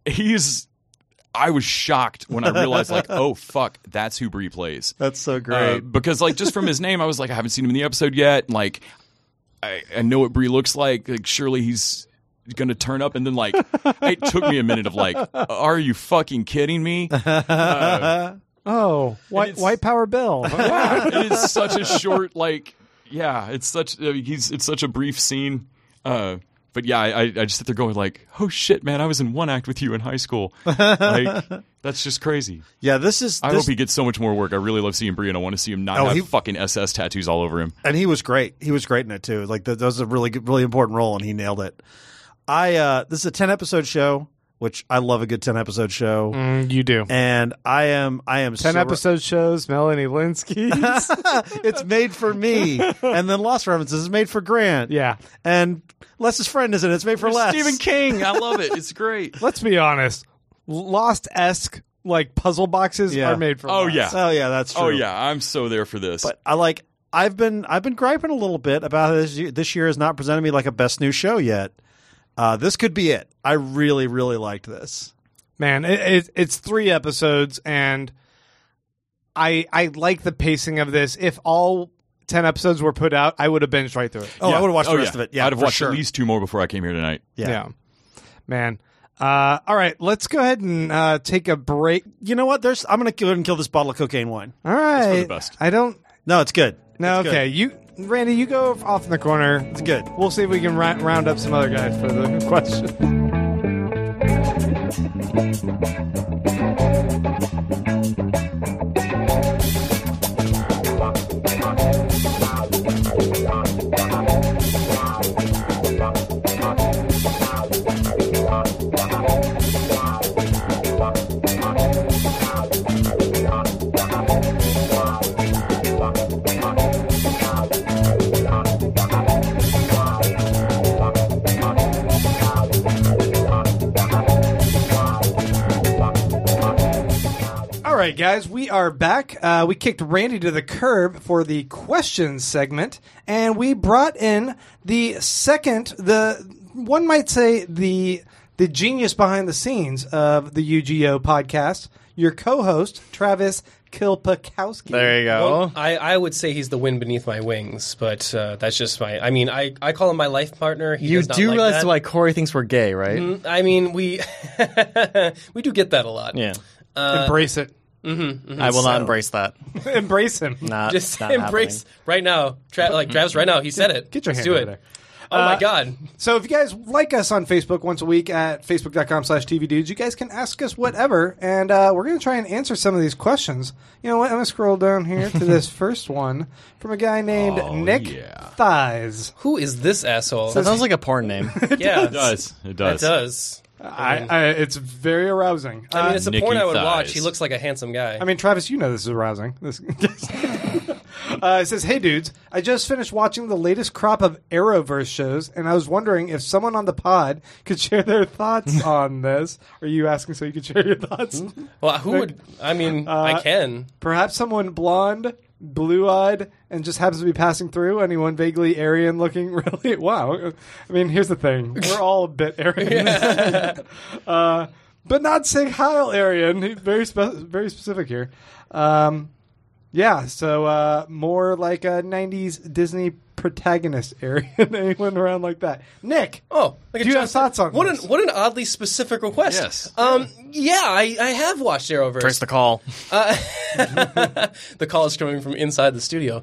was shocked when I realized, like, oh fuck, that's who Bree plays. That's so great. Because like just from his name, I was like, I haven't seen him in the episode yet. And, like, I know what Bree looks like. Like, surely he's going to turn up. And then like, it took me a minute of like, are you fucking kidding me? Oh, white power Bill. It is such a short, like, yeah, it's such it's such a brief scene. But yeah, I just sit there going like, oh shit, man, I was in one act with you in high school. Like, that's just crazy. Yeah, this is. I hope he gets so much more work. I really love seeing Bree, and I want to see him not have fucking SS tattoos all over him. And he was great. He was great in it too. Like that was a really good, really important role, and he nailed it. This is a 10-episode show, which I love a good 10-episode show. You do. And I am 10 episode shows, Melanie Linsky. It's made for me, and then Lost References is made for Grant. Yeah. And Les's friend is in it. It's made for Les. Stephen King. I love it. It's great. Let's be honest. Lost-esque like puzzle boxes Yeah. are made for Oh, Lost. yeah. Oh yeah, that's true. Oh yeah, I'm so there for this. But I've been griping a little bit about this year has not presented me like a best new show yet. This could be it. I really, really liked this. Man, it's 3 episodes, and I like the pacing of this. If all 10 episodes were put out, I would have binged right through it. Oh, I would have watched the rest of it. Yeah, I'd have for watched sure. at least 2 more before I came here tonight. Yeah. Man. All right, let's go ahead and take a break. You know what? I'm going to go ahead and kill this bottle of cocaine wine. All right. for the best. I don't... No, it's good. No, It's okay. Randy, you go off in the corner. It's good. We'll see if we can round up some other guys for the question. All right, guys, we are back. We kicked Randy to the curb for the questions segment, and we brought in one might say the genius behind the scenes of the UGO podcast, your co-host, Travis Kilpakowski. There you go. Well, I would say he's the wind beneath my wings, but that's just my... I mean, I call him my life partner. He You does not do like realize that. why Corey thinks we're gay, right? I mean, we we do get that a lot. Yeah. Embrace it. I will not embrace that. Embrace him. Not, Just not embrace right now. Travis, right now, he said it. Get your Let's hand do over it. there. Oh my God. So if you guys like us on Facebook once a week at facebook.com/tvdudes, you guys can ask us whatever, and we're going to try and answer some of these questions. You know what? I'm going to scroll down here to this first one from a guy named Nick yeah. Thighs. Who is this asshole? That sounds like a porn name. Yeah, It does. It It does. does. It's very arousing. I mean, it's a Nicky porn I would Thighs. watch. He looks like a handsome guy. I mean, Travis, you know this is arousing. It says, "Hey dudes, I just finished watching the latest crop of Arrowverse shows, and I was wondering if someone on the pod could share their thoughts on this. Are you asking so you could share your thoughts? well, who would? I mean, I can. Perhaps someone blonde, blue-eyed, and just happens to be passing through. Anyone vaguely Aryan looking? Really? Wow. I mean, here's the thing: we're all a bit Aryan, but not Sig Heil Aryan. Very specific here. Yeah, so more like a 90s Disney protagonist area. Anyone around like that? Nick, Oh, look at do you John. have thoughts on this? What an oddly specific request. Yes. Yeah, I have watched Arrowverse. Trace the call. The call is coming from inside the studio.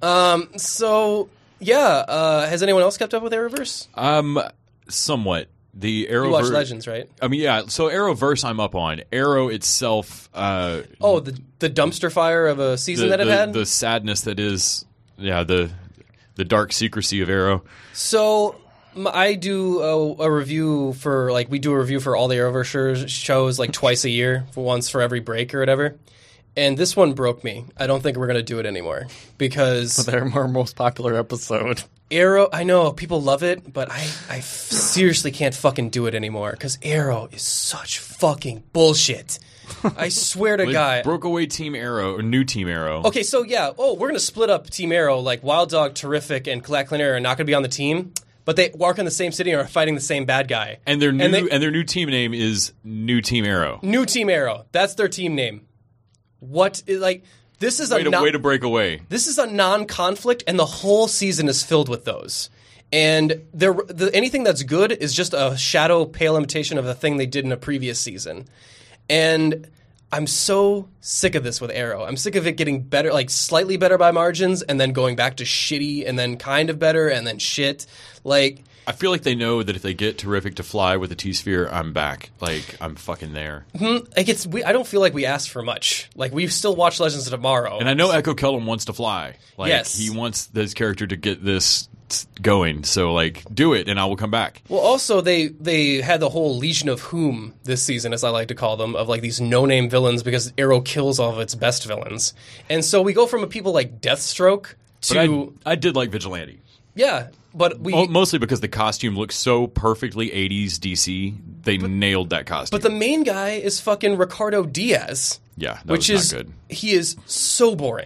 So yeah, has anyone else kept up with Arrowverse? Somewhat. The You watch Arrowverse. Legends, right? I mean, yeah. So Arrowverse, I'm up on. Arrow itself. Oh, the dumpster fire of a season that it had. The sadness that is, the dark secrecy of Arrow. So I do a review for we do a review for all the Arrowverse shows like twice a year, once for every break or whatever. And this one broke me. I don't think we're going to do it anymore because Their most popular episode. Arrow, I know people love it, but I seriously can't fucking do it anymore because Arrow is such fucking bullshit. I swear to They God. broke away Team Arrow, or new Team Arrow. Okay, so yeah, we're going to split up Team Arrow. Like Wild Dog, Terrific, and Black Canary are not going to be on the team, but they work in the same city and are fighting the same bad guy. And their new team name is New Team Arrow. New Team Arrow. That's their team name. This is Way to break away. This is a non-conflict, and the whole season is filled with those. And anything that's good is just a shadow, pale imitation of the thing they did in a previous season. And I'm so sick of this with Arrow. I'm sick of it getting better, like slightly better by margins, and then going back to shitty, and then kind of better, and then shit. I feel like they know that if they get Terrific to fly with the T-Sphere, I'm back. Like, I'm fucking there. I don't feel like we asked for much. Like, we still watch Legends of Tomorrow. And I know Echo Kellum wants to fly. Like, Yes. he wants this character to get this going. So, do it, and I will come back. Well, also, they had the whole Legion of Whom this season, as I like to call them, of these no-name villains because Arrow kills all of its best villains. And so we go from people like Deathstroke to... But I did like Vigilante. Yeah, but Mostly because the costume looks so perfectly 80s DC. They nailed that costume. But the main guy is fucking Ricardo Diaz. Yeah, that which was is not good. He is so boring.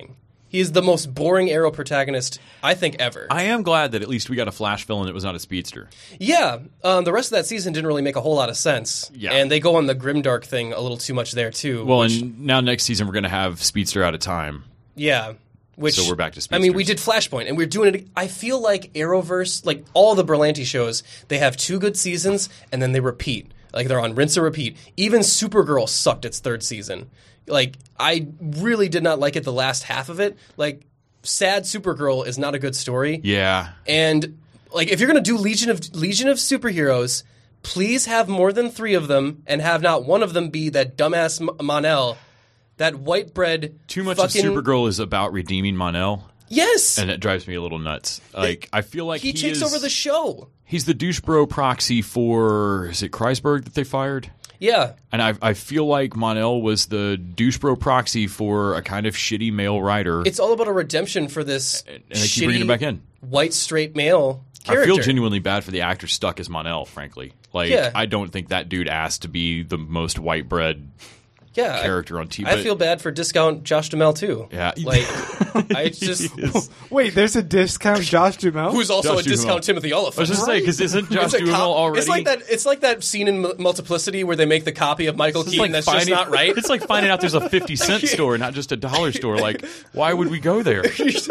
He is the most boring Arrow protagonist I think ever. I am glad that at least we got a Flash villain that was not a speedster. Yeah, the rest of that season didn't really make a whole lot of sense. Yeah. And they go on the grimdark thing a little too much there too. Well, and now next season we're going to have Speedster out of time. Yeah. Which, So we're back to I mean, we speedsters. did Flashpoint, and we're doing it. I feel like Arrowverse, like all the Berlanti shows, they have 2 good seasons, and then they repeat. Like, they're on rinse and repeat. Even Supergirl sucked its 3rd season. Like, I really did not like it the last half of it. Like, sad Supergirl is not a good story. Yeah. And, like, if you're going to do Legion of Superheroes, please have more than 3 of them, and have not one of them be that dumbass Mon-El. That white bread. Too much fucking, of Supergirl is about redeeming Mon-El, Yes. and it drives me a little nuts. Like, I feel like he takes over the show. He's the douche bro proxy for, is it Kreisberg that they fired? Yeah. And I feel like Mon-El was the douche bro proxy for a kind of shitty male writer. It's all about a redemption for this And they keep bringing him back in. white straight male character. I feel genuinely bad for the actor stuck as Mon-El, frankly. Like, Yeah. I don't think that dude asked to be the most white bread yeah, character on TV. I feel bad for discount Josh Duhamel too. Yeah. Like I just Wait, there's a discount Josh Duhamel? who's also Josh a discount Duhamel. Timothy I was Oliphant. just saying, because isn't Josh It's a Duhamel cop- already? It's like that scene in Multiplicity where they make the copy of Michael It's Keaton like that's just not right. It's like finding out there's a 50-cent store, not just a dollar store. Like, why would we go there? Was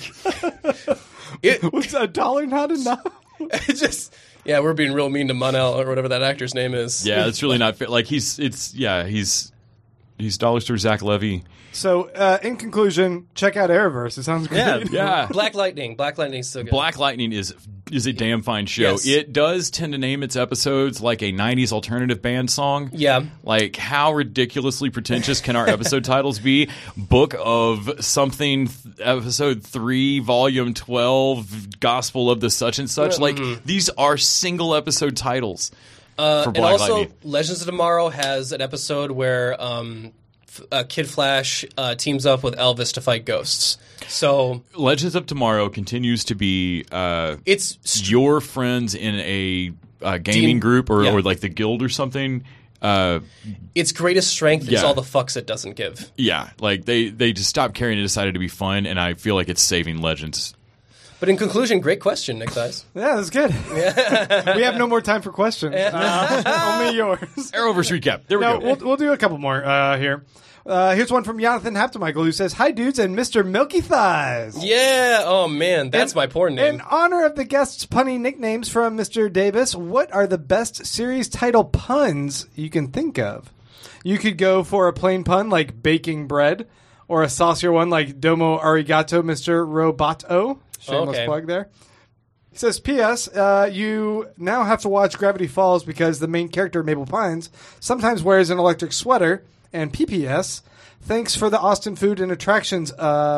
$1 not enough? It just we're being real mean to Mon-El or whatever that actor's name is. Yeah, it's really not fair. Like, he's dollar store Zach Levy. So, in conclusion, check out Arrowverse. It sounds great. Yeah. Black Lightning. Black Lightning's so good. Black Lightning is a damn fine show. Yes. It does tend to name its episodes like a 90s alternative band song. Yeah. Like, how ridiculously pretentious can our episode titles be? Book of something, episode 3, volume 12, gospel of the such and such. Like, these are single episode titles for And Black also, Lightning. Legends of Tomorrow has an episode where Kid Flash teams up with Elvis to fight ghosts. So Legends of Tomorrow continues to be it's your friends in a gaming group or like the guild or something. its greatest strength is Yeah. all the fucks it doesn't give. Yeah, like they just stopped caring and decided to be fun, and I feel like it's saving Legends. But in conclusion, great question, Nick Dice. Yeah, that's good. We have no more time for questions. Only yours. Arrowverse recap. There we No, go. we'll do a couple more here. Here's one from Jonathan Haptemichael who says, "Hi, dudes, and Mr. Milky Thighs." Yeah. Oh man, that's my porn name. In honor of the guests' punny nicknames from Mr. Davis, what are the best series title puns you can think of? You could go for a plain pun like baking bread, or a saucier one like domo arigato, Mr. Roboto. Shameless Okay. plug there. He says, P.S. You now have to watch Gravity Falls because the main character, Mabel Pines, sometimes wears an electric sweater. And P.P.S. Thanks for the Austin food and attractions,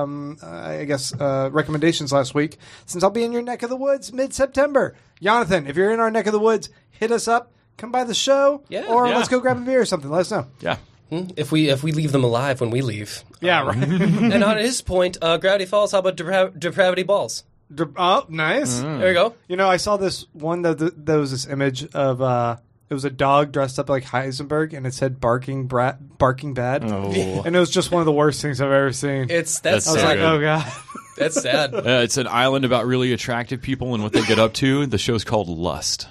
recommendations last week, since I'll be in your neck of the woods mid-September. Jonathan, if you're in our neck of the woods, hit us up. Come by the show. Yeah. Or Yeah. let's go grab a beer or something. Let us know. Yeah. If we leave them alive when we leave. Yeah, right. And on his point, Gravity Falls. How about Depravity Balls? Oh, nice. There you go. You know, I saw this one that there was this image of it was a dog dressed up like Heisenberg, and it said barking bad. Oh. And it was just one of the worst things I've ever seen. That's I was so like, good. oh god. that's sad. It's an island about really attractive people and what they get up to. The show's called Lust.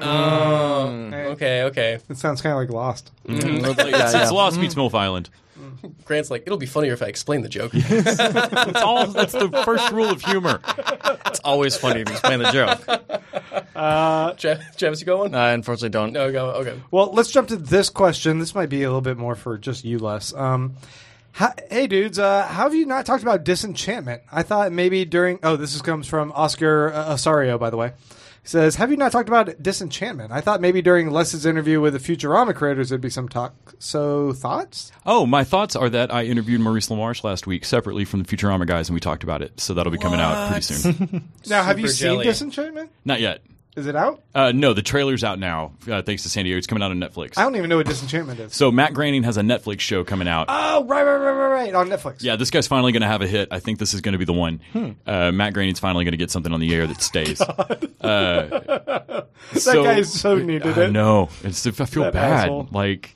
Okay. It sounds kind of like Lost. It's Lost meets MILF Island. Grant's like, it'll be funnier if I explain the joke. That's the first rule of humor. It's always funny to explain the joke. Travis, you got one? I unfortunately don't. No, go. Okay. Well, let's jump to this question. This might be a little bit more for just you, Les. Hey, dudes, how have you not talked about Disenchantment? I thought maybe during... Oh, comes from Oscar Osario, by the way. He says, have you not talked about Disenchantment? I thought maybe during Les's interview with the Futurama creators there'd be some talk. So, thoughts? Oh, my thoughts are that I interviewed Maurice LaMarche last week separately from the Futurama guys, and we talked about it. So that'll be coming out pretty soon. Now, have you Super seen jelly. Disenchantment? Not yet. Is it out? No, the trailer's out now, thanks to San Diego. It's coming out on Netflix. I don't even know what Disenchantment is. So Matt Groening has a Netflix show coming out. Oh, right, on Netflix. Yeah, this guy's finally going to have a hit. I think this is going to be the one. Matt Groening's finally going to get something on the air that stays. That guy so needed I it. know. I feel That bad. asshole. Like,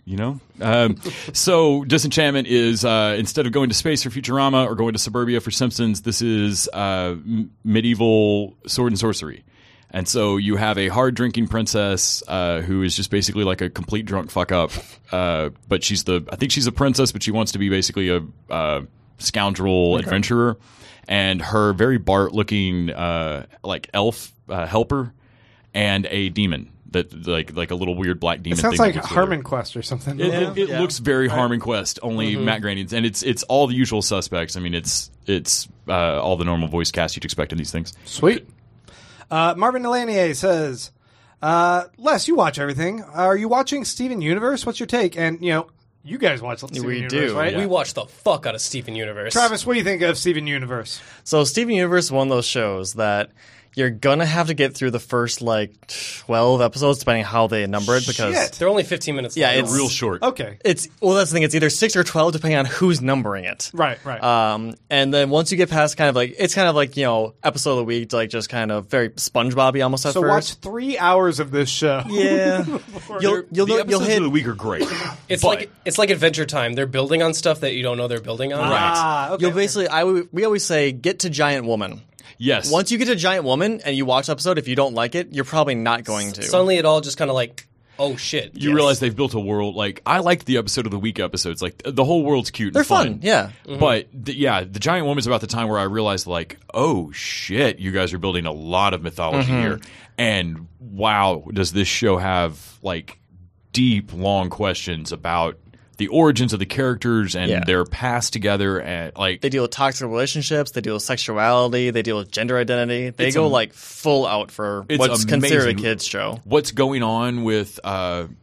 You know? So Disenchantment is instead of going to space for Futurama or going to suburbia for Simpsons, this is medieval sword and sorcery. And so you have a hard-drinking princess who is just basically like a complete drunk fuck-up. But I think she's a princess, but she wants to be basically a scoundrel adventurer. And her very Bart-looking like elf helper and a demon. That like a little weird black demon. It sounds thing like that gets Harmon Quest or something. It looks very Harmon Quest, only Matt Groening's, and it's all the usual suspects. I mean, it's all the normal voice cast you'd expect in these things. Sweet. Marvin Delanier says, Les, you watch everything. Are you watching Steven Universe? What's your take? And, you guys watch Steven We Universe, do, right? We watch the fuck out of Steven Universe. Travis, what do you think of Steven Universe? So Steven Universe is one of those shows that you're gonna have to get through the first 12 episodes, depending on how they number it, because Shit. They're only 15 minutes Yeah, long. it's- Real short. Okay. that's the thing. It's either 6 or 12, depending on who's numbering it. Right. And then once you get past it's kind of like episode of the week, just kind of very SpongeBob-y almost at So first. watch 3 hours of this show. Yeah, you'll The you'll episodes hit of the week are great. It's but like Adventure Time. They're building on stuff that you don't know they're building on. Okay. You'll basically, we always say, get to Giant Woman. yes, Once you get to Giant Woman and you watch the episode, if you don't like it, you're probably not going to. Suddenly it all just kind of oh shit. you realize they've built a world. Like I liked the episode of the week episodes. Like the whole world's cute. They're and fun. yeah. But the Giant Woman's about the time where I realized, oh shit, you guys are building a lot of mythology here, and wow, does this show have deep, long questions about the origins of the characters and their past together, and They deal with toxic relationships. They deal with sexuality. They deal with gender identity. They go full out for it's what's considered a amazing. kids show. What's going on with I'm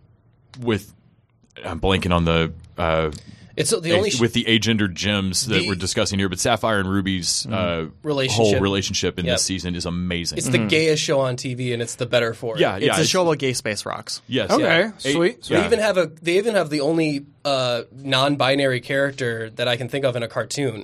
blanking on the. It's the only with the agendered gems that we're discussing here, but Sapphire and Ruby's whole relationship in this season is amazing. It's the gayest show on TV, and it's the better for it. yeah, It's a show about gay space rocks. Yes. Okay. yeah. Sweet. They even have the only non-binary character that I can think of in a cartoon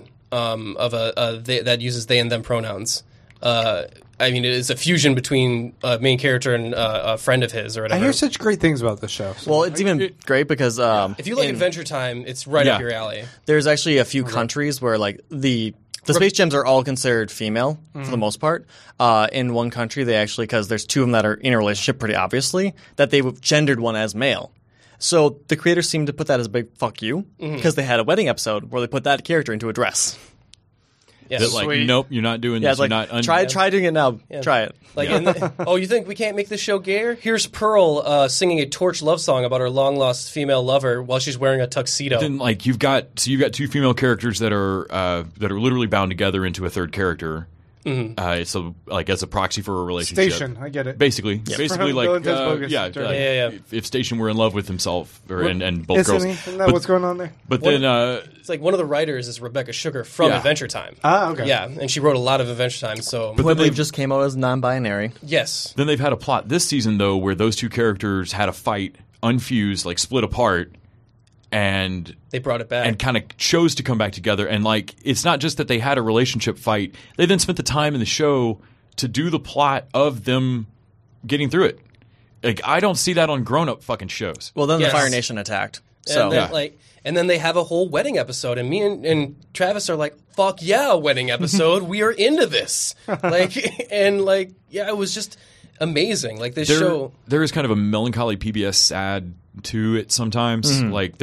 that uses they and them pronouns. I mean, it is a fusion between a main character and a friend of his or whatever. I hear such great things about this show. So. Well, it's even great because if you like Adventure Time, it's right up your alley. there's actually a few countries where the space gems are all considered female for the most part. In one country, they actually, because there's two of them that are in a relationship pretty obviously, that they've gendered one as male. So the creators seem to put that as a big fuck you because they had a wedding episode where they put that character into a dress. Yeah. That Sweet. nope, you're not doing Yeah, this. it's You're like not try doing it now. Try it. You think we can't make this show gayer? Here's Pearl singing a torch love song about her long lost female lover while she's wearing a tuxedo. Then you've got two female characters that are literally bound together into a third character. It's as a proxy for a relationship. Station. I get it. Basically, From Bill and Ted's Bogus Journey. Yeah. If Station were in love with himself and both Isn't girls, he? Isn't that what's going on there? but then It's like one of the writers is Rebecca Sugar from Yeah. Adventure Time. Ah, okay. Yeah, and she wrote a lot of Adventure Time. So Who I believe just came out as non-binary. yes, Then they've had a plot this season, though, where those two characters had a fight, unfused, split apart, and they brought it back. and kind of chose to come back together. And it's not just that they had a relationship fight; they then spent the time in the show to do the plot of them getting through it. I don't see that on grown-up fucking shows. Well, then Yes. the Fire Nation attacked. So and then, and then they have a whole wedding episode, and me and Travis are like, "Fuck yeah, a wedding episode! We are into this!" It was just amazing. This show. There is kind of a melancholy PBS sad to it sometimes.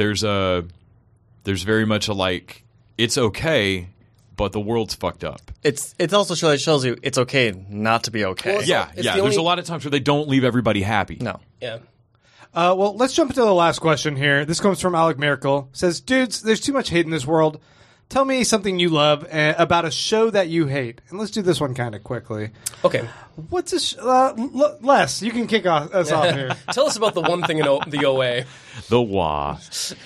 There's very much it's okay, but the world's fucked up. it's also a show that shows you it's okay not to be okay. Well, it's- Yeah, the There's only- a lot of times where they don't leave everybody happy. No. Yeah. Well, let's jump into the last question here. This comes from Alec Miracle. Says, dudes, there's too much hate in this world. Tell me something you love about a show that you hate. And let's do this one kind of quickly. Okay. What's Les, you can kick us off here. Tell us about the one thing in the OA. The wah.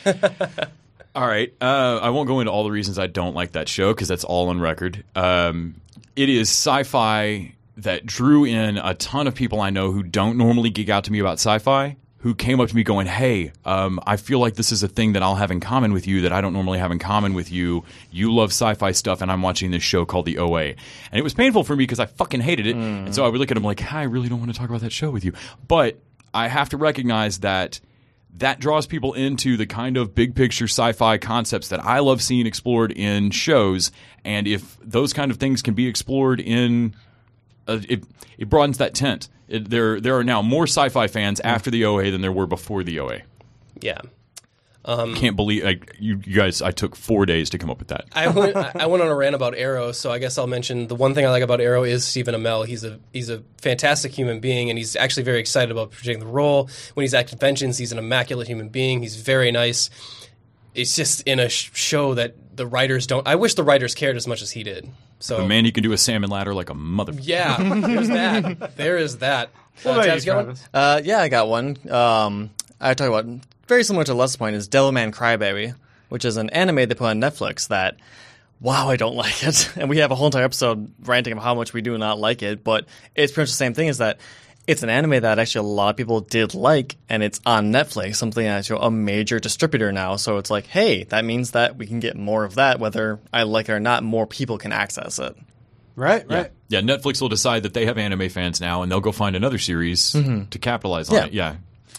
All right. I won't go into all the reasons I don't like that show because that's all on record. It is sci-fi that drew in a ton of people I know who don't normally geek out to me about sci-fi, who came up to me going, hey, I feel like this is a thing that I'll have in common with you that I don't normally have in common with you. You love sci-fi stuff, and I'm watching this show called The OA. And it was painful for me because I fucking hated it. And so I would look at him like, I really don't want to talk about that show with you. But I have to recognize that that draws people into the kind of big picture sci-fi concepts that I love seeing explored in shows. And if those kind of things can be explored in, it broadens that tent. There are now more sci-fi fans after the OA than there were before the OA. Yeah. Can't believe you guys. I took 4 days to come up with that. I went on a rant about Arrow, so I guess I'll mention the one thing I like about Arrow is Stephen Amell. He's a fantastic human being, and he's actually very excited about portraying the role. When he's at conventions, he's an immaculate human being. He's very nice. It's just in a show that the writers don't. I wish the writers cared as much as he did. So, But man, he can do a salmon ladder like a mother. yeah, there's that. There is that. What about Travis, you, got one? Travis? Yeah, I got one. I talk about very similar to Less Point is Devilman Crybaby, which is an anime they put on Netflix that, wow, I don't like it. And we have a whole entire episode ranting about how much we do not like it. But it's pretty much the same thing, is that it's an anime that actually a lot of people did like, and it's on Netflix, something that's a major distributor now. So it's like, hey, that means that we can get more of that, whether I like it or not. More people can access it. Right. Yeah, Netflix will decide that they have anime fans now, and they'll go find another series to capitalize on it. Yeah.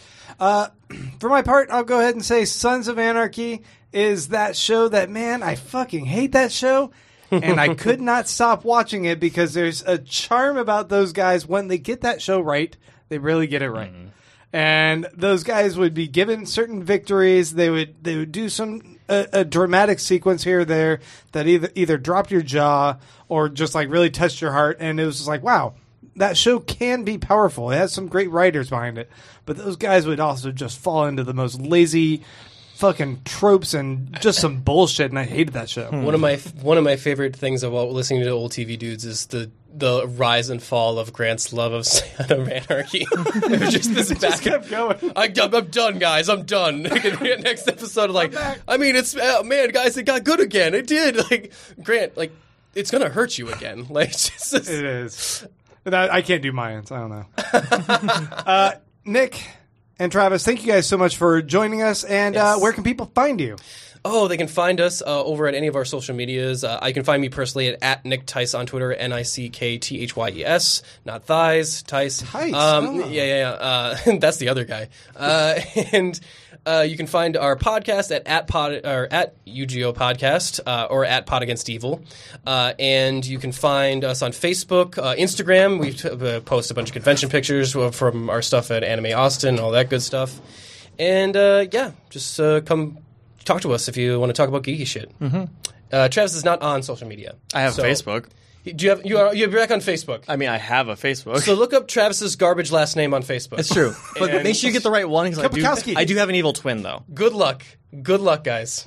For my part, I'll go ahead and say Sons of Anarchy is that show that, man, I fucking hate that show. And I could not stop watching it because there's a charm about those guys. When they get that show right, they really get it right. And those guys would be given certain victories. They would do some a dramatic sequence here or there that either dropped your jaw or just like really touched your heart. And it was just like, wow, that show can be powerful. It has some great writers behind it. But those guys would also just fall into the most lazy fucking tropes and just some bullshit, and I hated that show. One of my favorite things about listening to old TV dudes is the rise and fall of Grant's love of Son of Anarchy. It was just this back. Kept going. I'm done, guys. I'm done. Next episode, like, I mean, it's man, guys, it got good again. It did. Like, Grant, like, it's gonna hurt you again. Like, just It is. I can't do Mayans. I don't know. Nick and Travis, thank you guys so much for joining us. And Yes. where can people find you? Oh, they can find us over at any of our social medias. You can find me personally at Nick Tice on Twitter, NickThyes, not thighs, Tice. Tice, oh. Yeah. That's the other guy. And you can find our podcast at UGO Podcast or at Pod Against Evil. And you can find us on Facebook, Instagram. We post a bunch of convention pictures from our stuff at Anime Austin, all that good stuff. And just come talk to us if you want to talk about geeky shit. Travis is not on social media. I have Facebook. Do you're back on Facebook? I mean, I have a Facebook. So look up Travis's garbage last name on Facebook. It's true. But And- make sure you get the right one, because Kapukowski. I do have an evil twin, though. Good luck, guys.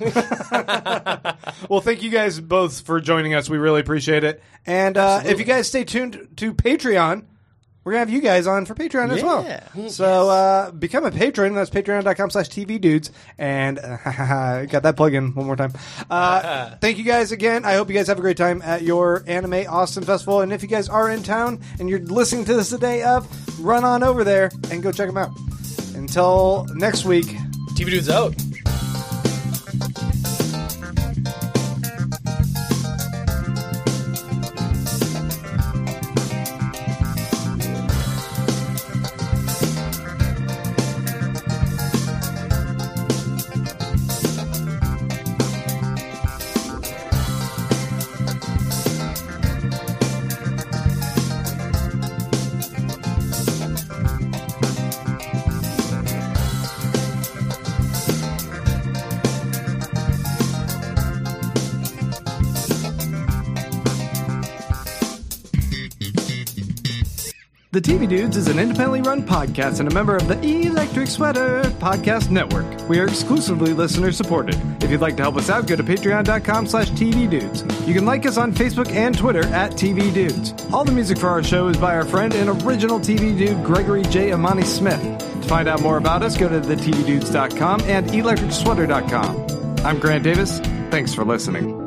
Well, thank you guys both for joining us. We really appreciate it. And if you guys stay tuned to Patreon, we're going to have you guys on for Patreon as well. So become a patron. That's patreon.com/tvdudes. And got that plug in one more time. Thank you guys again. I hope you guys have a great time at your Anime Austin Festival. And if you guys are in town and you're listening to this the day of, run on over there and go check them out. Until next week. TV Dude's out. The TV Dudes is an independently run podcast and a member of the Electric Sweater Podcast Network. We are exclusively listener supported. If you'd like to help us out, go to patreon.com/tvdudes. You can like us on Facebook and Twitter at TV Dudes. All the music for our show is by our friend and original TV dude, Gregory J. Amani Smith. To find out more about us, go to thetvdudes.com and electricsweater.com. I'm Grant Davis. Thanks for listening.